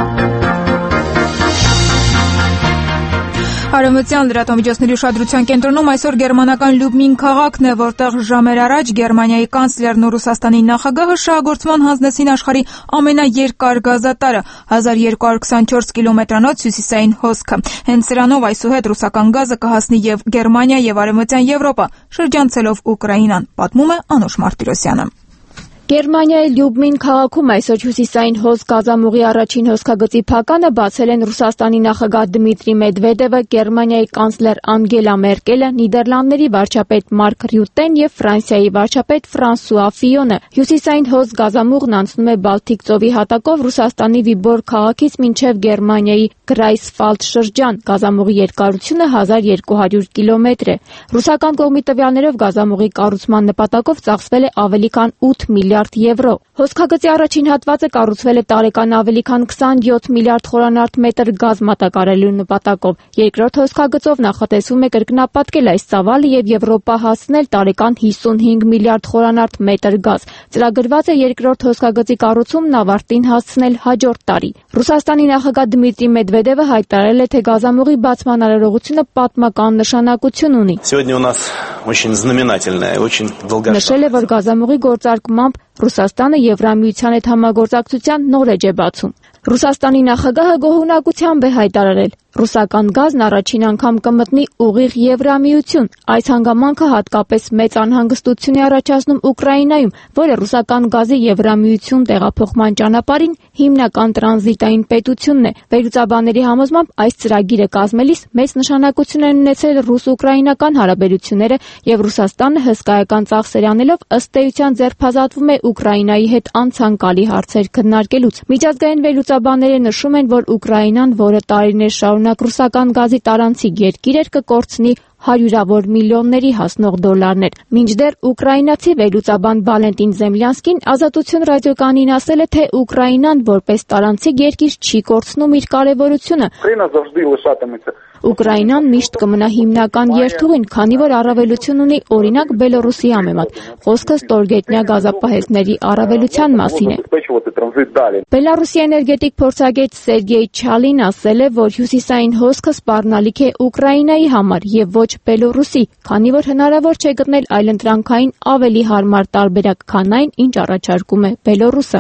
Արևմտյան լրատվամիջոցների ուշադրության կենտրոնում այսօր գերմանական Լյուբմին քաղաքն է, որտեղ ժամեր առաջ Գերմանիայի կանցլերն ու Ռուսաստանի նախագահը շահագործման հանձնեցին աշխարհի ամենաերկար գազատարը 1224 կիլոմետրանոց հյուսիսային հոսքը։ Հենց սրանով այսուհետ ռուսական գազը կհասնի եւ Գերմանիա եւ Արևմտյան Եվրոպա, շրջանցելով Ուկրաինան, պատմում է Անուշ Մարտիրոսյանը։ Գերմանիայի Լյուբմին քաղաքում այսօր հյուսիսային հոս գազամուղի առաջին հոսքագծի փականը բացել են Ռուսաստանի նախագահ Դմիտրի Մեդվեդևը, Գերմանիայի կանցլեր Անգելա Մերկելը, Նիդերլանդների վարչապետ Մարկ Ռյուտեն եւ Ֆրանսիայի վարչապետ Ֆրանսուଆ Ֆիոնը։ Հյուսիսային հոս գազամուղն անցնում է Բալթիկ ծովի հատակով Ռուսաստանի Վիբոր քաղաքից մինչև Գերմանիայի Գրայսվալդ շրջան։ Գազամուղի երկարությունը 1200 կիլոմետր է։ Ռուսական կողմի տվյալներով գազամուղի կառուցման նպատակով ծախսվել է ավելի քան 8 միլիարդ եվրո։ Հոսքագծի առաջին հատվածը կառուցվել է տարեկան ավելի քան 27 միլիարդ խորանարդ մետր գազ մատակարարելու նպատակով։ Երկրորդ հոսքագծով նախատեսվում է կրկնապատկել այս ծավալը եւ Եվրոպա հասնել տարեկան 55 միլիարդ խորանարդ մետր գազ։ Ծրագրված է երկրորդ հոսքագծի կառուցումն ավարտին հասցնել հաջորդ տարի։ Ռուսաստանի նախագահ Դմիտրի Մեդվեդևը հայտարարել է, թե գազամուղի բացման արարողությունը պատմական նշանակություն ունի։ Сегодня у нас очень знаменательная, очень долгожданная։ Նշել է, որ գազամուղի գործարկմամբ Ռուսաստանը Եվրամիության հետ համագործակցության նոր էջ է բացում։ Ռուսաստանի նախագահը գոհունակությամբ է հայտարարել. ռուսական գազն առաջին անգամ կմտնի ուղիղ Եվրամիություն։ Այս հանգամանքը հատկապես մեծ անհանգստություն է առաջացնում Ուկրաինայում, որը ռուսական գազի Եվրամիություն տեղափոխման ճանապարհին հիմնական տրանզիտային պետությունն է։ Վերլուծաբանների համոզմամբ այս ծրագիրը կազմելիս մեծ նշանակություն են ունեցել ռուս-ուկրաինական հարաբերությունները եւ Ռուսաստանը հսկայական ծախսեր անելով ըստ էության ձեռքբազատվում է Ուկրաինայի հետ անցանկալի հարցեր քննարկելուց։ Միջազգային վերլուծաբանները նշում են, որ Ուկրաինան, որը տարիներ շարունակ ռուսական գազի տարանցիկ երկիր էր, կկորցնի հարյուրավոր միլիոնների հասնող դոլարներ։ Մինչդեռ ուկրաինացի վերլուծաբան Վալենտին Զեմլյանսկին Ազատություն ռադիոկայանին ասել է, թե Ուկրաինան որպես տարանցիկ երկիր չի կորցնում իր կարևորությունը։ Ուկրաինան միշտ կմնա հիմնական երթուղին, քանի որ առավելություն ունի օրինակ Բելոռուսի համեմատ։ Խոսքը ստորգետնյա գազապահեզների առավելության մասին է։ Բելառուսի էներգետիկ փորձագետ Սերգեյ Չալին ասել է, որ հյուսիսային հոսքը սպառնալիք է Ուկրաինայի համար եւ ոչ Բելոռուսի, քանի որ հնարավոր չէ գտնել այլընտրանքային ավելի հարմար տարբերակ, քան այն, ինչ առաջարկում է Բելոռուսը։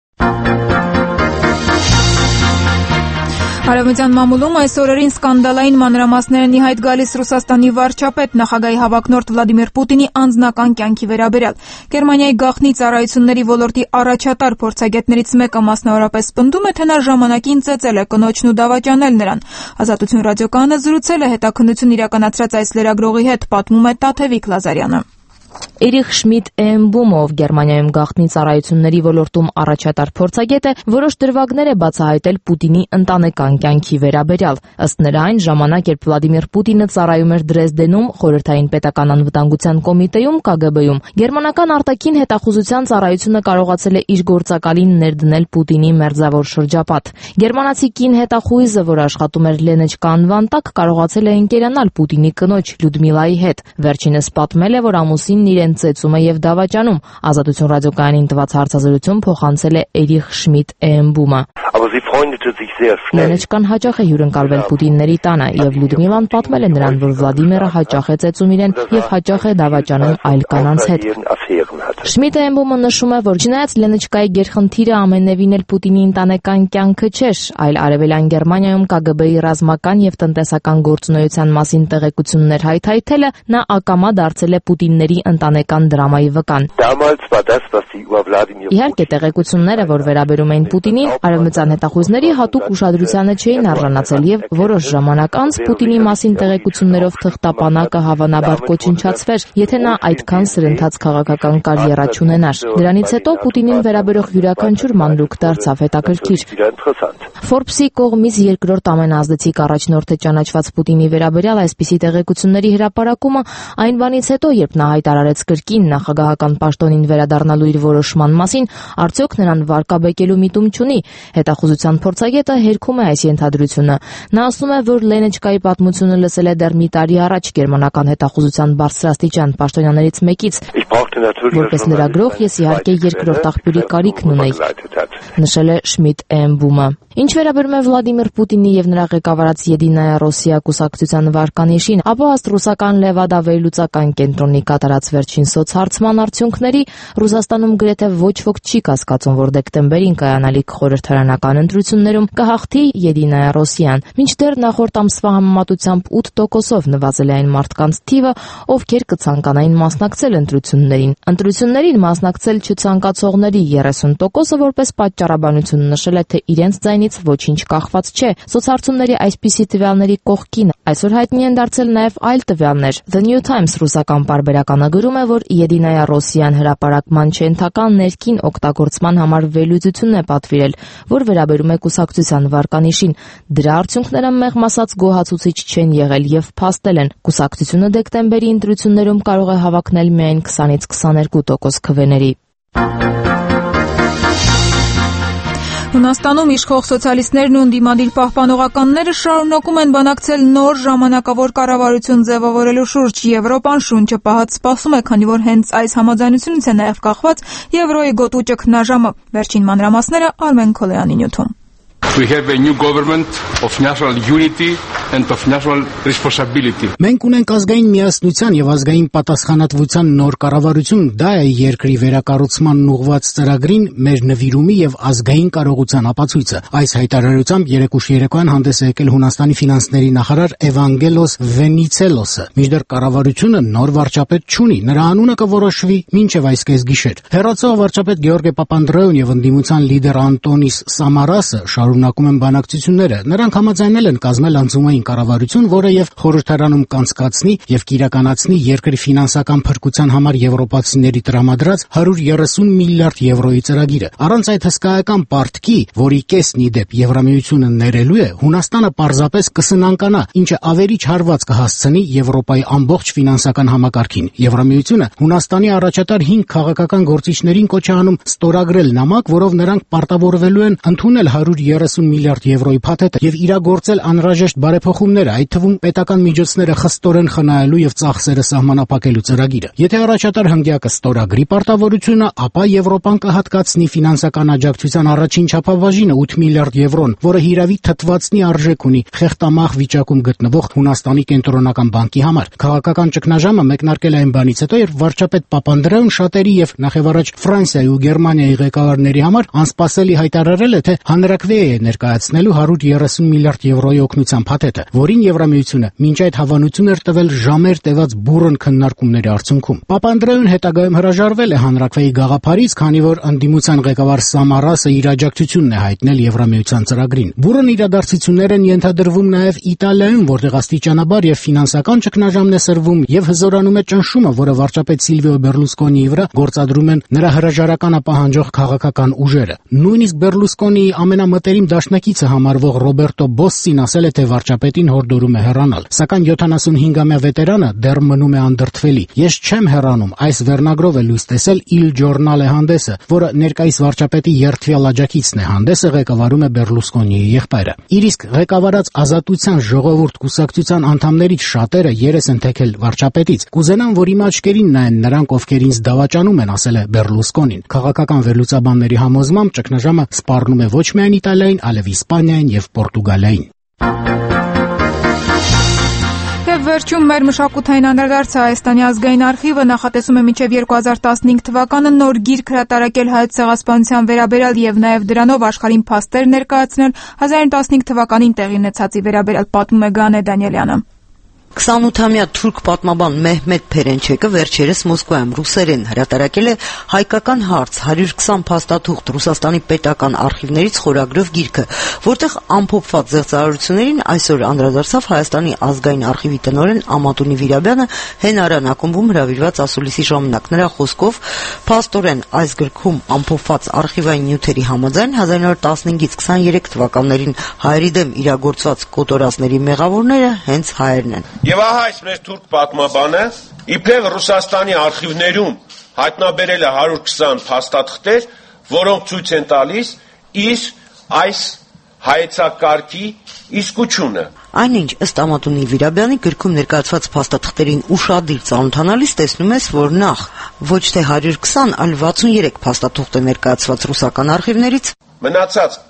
Արևմտյան մամուլում այս օրերին սկանդալային մանրամասներ են ի հայտ գալիս Ռուսաստանի վարչապետ նախագահի հավակնորդ Վլադիմիր Պուտինի անձնական կյանքի վերաբերյալ։ Գերմանիայի գաղտնի ծառայությունների ոլորտի առաջատար փորձագետներից մեկը մասնավորապես պնդում է, թե նա ժամանակին ծեծել է կնոջն ու դավաճանել նրան։ Ազատություն ռադիոկայանը զրուցել է հետաքննություն իրականացրած այս լրագրողի հետ, պատմում է Տաթևիկ Լազարյանը։ Էրիխ Շմիդ Էմբումով Գերմանիայում գաղտնի ծառայությունների ոլորտում առաջատար փորձագետը որոշ դրվագներ է բացահայտել Պուտինի ընտանեկան կյանքի վերաբերյալ։ Ըստ նրա, այն ժամանակ, երբ Վլադիմիր Պուտինը ծառայում էր Դրեզդենում խորհրդային պետական անվտանգության կոմիտեում KGB-ում, գերմանական արտաքին հետախուզության ծառայությունը կարողացել է իր գործակալին ներդնել Պուտինի մերձավոր շրջապատ։ Գերմանացի կին հետախույզը, որ աշխատում էր Լենեչկա անվան տակ, կարողացել է ընկերանալ Պուտինի կնոջ Լյուդմիլայի հետ։ Վերջինս պատմել է, որ ամուսինն իրեն ծեծում է եւ դավաճանում։ Ազատություն ռադիոկայանին տված հարցազրույցում փոխանցել է Էրիխ Շմիդ Էմբումը։ Լենեչկան հաճախ է հյուրընկալվել Պուտինների տանը եւ Լյուդմիլան պատմել է նրան, որ Վլադիմիրը հաճախ է ծեծում իրեն եւ հաճախ է դավաճանում այլ կանանց հետ։ Շմիդ Էմբումը նշում է, որ չնայած Լենեչկայի գերխնդիրը ամենևին էլ Պուտինի ընտանեկան կյանքը չէր, այլ արևելյան Գերմանիայում KGB-ի ռազմական եւ տնտեսական գործունեության մասին տեղեկություններ հայթայթելը նա ակամա դարձել է Պուտինների ընտանեկան դրամայի վկան։ Իհարկե տեղեկությունները, որ վերաբերում էին Պուտինին, արևմտյան հետախույզների հատուկ ուշադրությանը չէին արժանացել եւ որոշ ժամանակ անց Պուտինի մասին տեղեկություններով թղթապանակը հավանաբար կոչնչացվեր, եթե նա այդքան սրընթաց քաղաքական կարիերա չունենար։ Դրանից հետո Պուտինին վերաբերող յուրաքանչյուր մանրուք դարձավ հետաքրքիր։ Forbes-ի կողմից երկրորդ ամենազդեցիկ առաջնորդը ճանաչված Պուտինի վերաբերյալ այսպիսի տեղեկությունների հրապարակումը այն բանից հետո, երբ նա հայտարարեց կրկին նախագահական պաշտոնին վերադառնալու իր որոշման մասին, արդյոք նրան վարկաբեկելու միտում չունի։ Հետախուզության փորձագետը հերքում է այս ենթադրությունը։ Նա ասում է, որ Լենեչկայի պատմությունը լսել է դեռ մի տարի առաջ գերմանական հետախուզության բարձրաստիճան պաշտոնյաներից մեկից։ Որպես լրագրող ես իհարկե երկրորդ աղբյուրի կարիքն ունեի, նշել է Շմիդ Էմբումը։ Ինչ վերաբերում է Վլադիմիր Պուտինի եւ նրա ղեկավարած Եդինայա Ռոսիա կուսակցության վարկանիշին, ապա ըստ ռուսական Լևադա վերլուծական կենտրոնի կատարած վերջին սոցհարցման արդյունքների, Ռուսաստանում գրեթե ոչ ոք չի կասկածում, որ դեկտեմբերին կայանալիք խորհրդարանական ընտրություններում կհաղթի Եդինայա Ռոսիան, մինչդեռ նախորդ ամսվա համեմատությամբ 8%-ով նվազել է այն մարդկանց թիվը, ովքեր կցանկանային մասնակցել ընտրություններին։ Ընտրություններին մասնակցել չցանկացողների 30%-ը որպես պատճառաբանություն նշել է, թե իրենց ձայնից ոչինչ կախված չէ։ Սոցհարցումների այսպիսի տվյալների կողքին այսօր հայտնի են դարձել նաև այլ տվյալներ։ The New Times ռուսական պարբերականը գրում է, որ Եդինայա Ռոսիան հրապարակման չենթական ներքին օգտագործման համար վերլուծություն է պատվիրել, որ վերաբերում է կուսակցության վարկանիշին։ Դրա արդյունքները մեղմ ասած գոհացուցիչ չեն եղել եւ փաստել են։ Կուսակցությունը դեկտեմբերի ընտրություններում կարող է հավակնել միայն 20-ից 22% քվեների։ Հունաստանում իշխող սոցիալիստներն ու ընդդիմադիր պահպանողականները շարունակում են բանակցել նոր ժամանակավոր կառավարություն ձևավորելու շուրջ։ Եվրոպան շունչը պահած սպասում է, քանի որ հենց այս համաձայնությունից է նաև կախված եվրոյի գոտու ճգնաժամը։ Վերջին մանրամասները Արմեն Քոլոյանի նյութում։ We have a new government of national unity and of national responsibility. Մենք ունենք ազգային միասնության եւ ազգային պատասխանատվության նոր կառավարություն, դա է երկրի վերակառուցման ուղղված ծրագրին մեր նվիրումի եւ ազգային կարողության ապացույցը։ Այս հայտարարությամբ երեկուշ երեկոյան հանդես է եկել Հունաստանի ֆինանսների նախարար Էվանգելոս Վենիցելոսը։ Մինչդեռ կառավարությունը նոր վարչապետ չունի, նրա անունը կորոշվի մինչև այս կեսգիշեր։ Հեռացող վարչապետ Գեորգե Պապանդրեոն եւ ընդդիմության լիդեր Անտոնիս Սամարասը շարունակում են բանակցությունները։ Նրանք համաձայնել են կազմել անցումային կառավարություն, որը եւ խորհրդարանում կանցկացնի եւ կիրականացնի երկրի ֆինանսական փրկության համար եվրոպացիների տրամադրած 130 միլիարդ եվրոյի ծրագիրը։ Առանց այդ հսկայական պարտքի, որի կեսն ի դեպ Եվրամիությունը ներելու է, Հունաստանը պարզապես կսնանկանա, ինչը ավերիչ հարված կհասցնի Եվրոպայի ամբողջ ֆինանսական համակարգին։ Եվրամիությունը Հունաստանի առաջատար 5 քաղաքական գործիչներին կոչ է անում ստորագրել նամակ, որով նրանք պարտավորվելու են ընդունել 130 միլիարդ եվրոյի փաթեթը եւ իրագործել անհրաժեշտ բարեփոխումները, այդ թվում պետական միջոցները խստորեն խնայելու եւ ծախսերը սահմանափակելու ծրագիրը։ Եթե առաջատար հնգյակը ստորագրի պարտավորությունը, ապա Եվրոպան կհատկացնի ֆինանսական աջակցության առաջին չափաբաժինը 8 միլիարդ եվրոն, որը հիրավի թթվածնի արժեք ունի խեղտամահ վիճակում գտնվող Հունաստանի կենտրոնական բանկի համար։ Քաղաքական ճգնաժամը մեկնարկել է այն բանից հետո, երբ վարչապետ Պապանդրեոն շատերի եւ նախևառաջ Ֆրանսիայի ու Գերմանիայի ղեկավարների համար անսպասելի հայտարարել է, թե հանրակրվեի է ներկայացնելու 130 միլիարդ եվրոյի օգնության փաթեթը, որին Եվրամիությունը մինչ այդ հավանություն էր տվել ժամեր տևած բուռն քննարկումների արդյունքում։ Պապանդրեոն հետագայում հրաժարվել է հանրակրվեի գաղափարից, քանի որ ընդդիմության ղեկավար Սամարասը իր աջակցությունն է հայտնել Եվրամիության ծրագրին։ Բուռն իրադարձություններ են ենթադրվում նաև Իտալիայում, որտեղ աստիճանաբար եւ ֆինանսական ճգնաժամն է սրվում եւ հզորանում է ճնշումը, որը վարչապետ Սիլվիո Բերլուսկոնիի վրա գործադրում են նրա հրաժարականը պահանջող քաղաքական ուժերը։ Նույնիսկ Բերլուսկոնիի ամենամտերիմ դաշնակիցը համարվող Ռոբերտո Բոսսին ասել է, թե վարչապետին հորդորում է հեռանալ։ Սակայն 75-ամյա վետերանը դեռ մնում է անդրդվելի։ Ես չեմ հեռանում, այս վերնագրով է լույս տեսել Il Giornale հանդեսը, որը ներկայիս վարչապետի երդվյալ աջակիցն է։ Հանդեսը ղեկավարում է Բերլուսկոնիի եղբայրը։ Իր իսկ ղեկավարած Ազատության ժողովուրդ կուսակցության անդամներից շատերը երես են թեքել վարչապետից։ Կուզենան, որ իմ աչքերին նայեն նրանք, ովքեր ինձ դավաճանում են, ասել է Բերլուսկոնին։ Քաղաքական վերլուծաբանների համոզմամբ ճգնաժամը սպառնում է ոչ միայն Իտալիային, այլև Իսպանիային եւ Պորտուգալիային։ Եվ վերջում մեր մշակութային անդրադարձը Հայաստանի ազգային արխիվը նախատեսում է մինչև 2015 թվականը նոր գիրք հրատարակել հայոց ցեղասպանության վերաբերյալ եւ նաեւ դրանով աշխարհին փաստեր ներկայացնել 1915 թվականին տեղի ունեցածի վերաբերյալ, պատմում է Գանե Դանիելյանը։ 28-ամյա թուրք պատմաբան Մեհմեդ Փերենչեկը վերջերս Մոսկվայում ռուսերեն հրատարակել է «Հայկական հարց. 120 փաստաթուղթ Ռուսաստանի պետական արխիվներից» խորագրով գիրքը, որտեղ ամփոփված զեղծարարություններին այսօր անդրադարձավ Հայաստանի ազգային արխիվի տնօրեն Ամատունի Վիրաբյանը հենարան ակումբում հրավիրված ասուլիսի ժամանակ։ Նրա խոսքով փաստորեն այս գրքում ամփոփված արխիվային նյութերի համաձայն 1915-ից 23 թվականներին հայերի դեմ իրագործված կոտորածների մեղավորները հենց հայերն են։ Եվ ահա այս մեր թուրք պատմաբանը իբրև Ռուսաստանի արխիվներում հայտնաբերել է 120 փաստաթղթեր, որոնք ցույց են տալիս իր այս հայեցակարգի իսկությունը։ Այնինչ, ըստ Ամատունի Վիրաբյանի, գրքում ներկայացված փաստաթղթերին ուշադիր ծանոթանալիս տեսնում ես, որ նախ ոչ թե 120, այլ 63 փաստաթուղթ է ներկայացված ռուսական արխիվներից, մնացած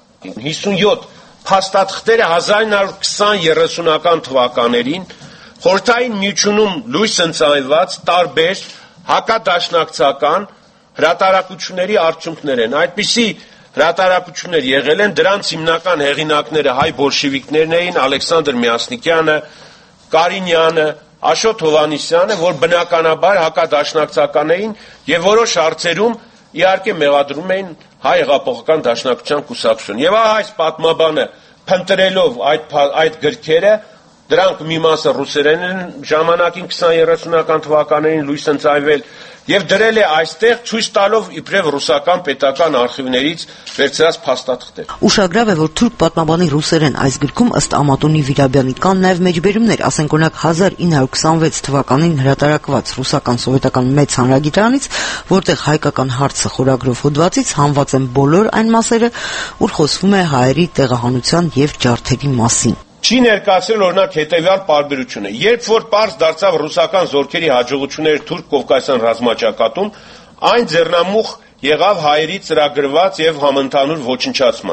57 փաստաթղթերը 1920-30-ական թվականներին Խորհրդային Միությունում լույս ընծայված տարբեր հակադաշնակցական հրատարակությունների արդյունքներ են։ Այդպիսի հրատարակություններ եղել են, դրանց հիմնական հեղինակները հայ բոլշևիկներն էին, Ալեքսանդր Միասնիկյանը, Կարինյանը, Աշոտ Հովհաննիսյանը, որ բնականաբար հակադաշնակցական էին եւ որոշ հարցերում իհարկե մեղադրում էին հայ հեղափոխական դաշնակցության կուսակցություն։ Եվ այս պատմաբանը փնտրելով այդ գրքերը, դրանք մի մասը ռուսերեն են ժամանակին 20-30-ական թվականներին լույս ընծայվել եւ դրել է այստեղ ցույց տալով իբրև ռուսական պետական արխիվներից վերցրած փաստաթղթեր։ Ուշագրավ է, որ թուրք պատմաբանի ռուսերեն այս գրքում ըստ Ամատունի Վիրաբյանի կան նաեւ մեջբերումներ, ասենք օրինակ 1926 թվականին հրատարակված ռուսական սովետական մեծ հանրագիտարանից, որտեղ հայկական հարցը խորագրով հոդվածից հանված են բոլոր այն մասերը, ուր խոսվում է հայերի տեղահանության եւ ջարդերի մասին։ Չի ներկայացրել օրինակ հետևյալ պարբերությունը. երբ որ պարզ դարձավ ռուսական զորքերի հաջողությունները Թուրք-Կովկասյան ռազմաճակատում, այն ձեռնամուխ եղավ հայերի ծրագրված եւ համընդհանուր ոչնչացման։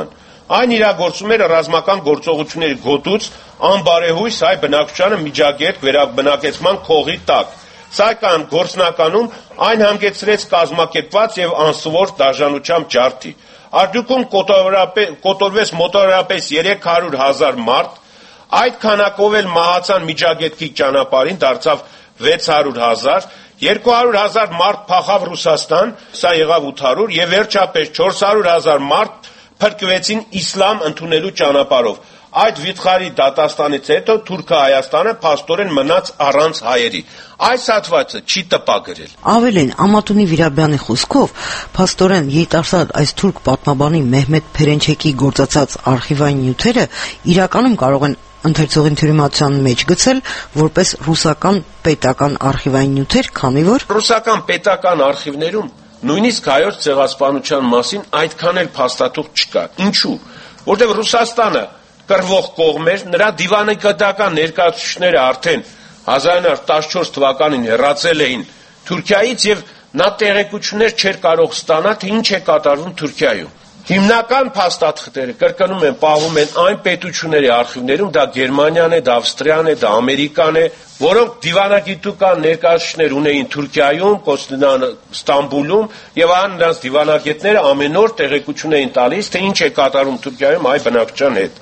Այն իրագործում էր ռազմական գործողությունների գոտուց անբարեհույս հայ բնակչությանը միջագերտ վերաբնակեցման քողի տակ։ Սակայն գործնականում այն հանգեցրեց կազմակերպված եւ անսովոր դաժանությամբ ջարդի։ Արդյունքում կոտորվեց մոտավորապես 300,000 մարդ, այդ քանակով էլ մահացան միջագետքի ճանապարհին, դարձավ 600,000, 200,000 մարդ փախավ Ռուսաստան, սա եղավ 800, եւ վերջապես 400,000 մարդ փրկվեցին իսլամ ընդունելու ճանապարհով։ Այդ վիթխարի դատաստանից հետո Թուրքը Հայաստանը փաստորեն մնաց առանց հայերի։ Այս հատվածը չի տպագրել։ Ավելին, Ամատունի Վիրաբյանի խոսքով, փաստորեն երիտասարդ այս թուրք պատմաբանի Մեհմեդ Փերենչեկի գործածած արխիվային նյութերը իրականում կարող են ընթերցողին թյուրիմացության մեջ գցել որպես ռուսական պետական արխիվային նյութեր, քանի որ ռուսական պետական արխիվներում նույնիսկ հայոց ցեղասպանության մասին այդքան էլ փաստաթուղթ չկա։ Ինչու՞։ Որտեղ Ռուսաստանը կռվող կողմ էր, նրա դիվանագիտական ներկայացուցիչները արդեն 1914 թվականին հեռացել էին Թուրքիայից եւ նա տեղեկություններ չէր կարող ստանալ, թե ինչ է կատարվում Թուրքիայում։ Հիմնական փաստաթղթերը, կրկնում եմ, պահվում են այն պետությունների արխիվներում, դա Գերմանիան է, դա Ավստրիան է, դա Ամերիկան է, որոնք դիվանագիտական ներկայացուցիչներ ունեին Թուրքիայում, Ստամբուլում, եւ այն նրանց դիվանագետները ամեն օր տեղեկություն էին տալիս, թե ինչ է կատարում Թուրքիայում հայ բնակչության հետ։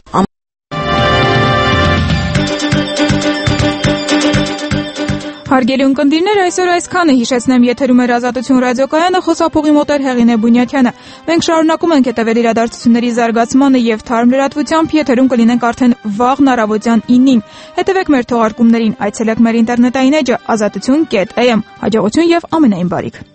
Հարգելի ունկնդիրներ, այսօր այսքանը, հիշեցնեմ, եթերում էր Ազատություն ռադիոկայանը, խոսափողի մոտ էր Հեղինե Բունյաթյանը։ Մենք շարունակում ենք հետևել իրադարձությունների զարգացմանը եւ թարմ լրատվությամբ, եթերում կլինենք արդեն վաղն առավոտյան 9-ին։ Հետևեք մեր թողարկումներին, այցելեք մեր ինտերնետային էջը azatutun.am։ Հաջողություն եւ ամենայն բարիք։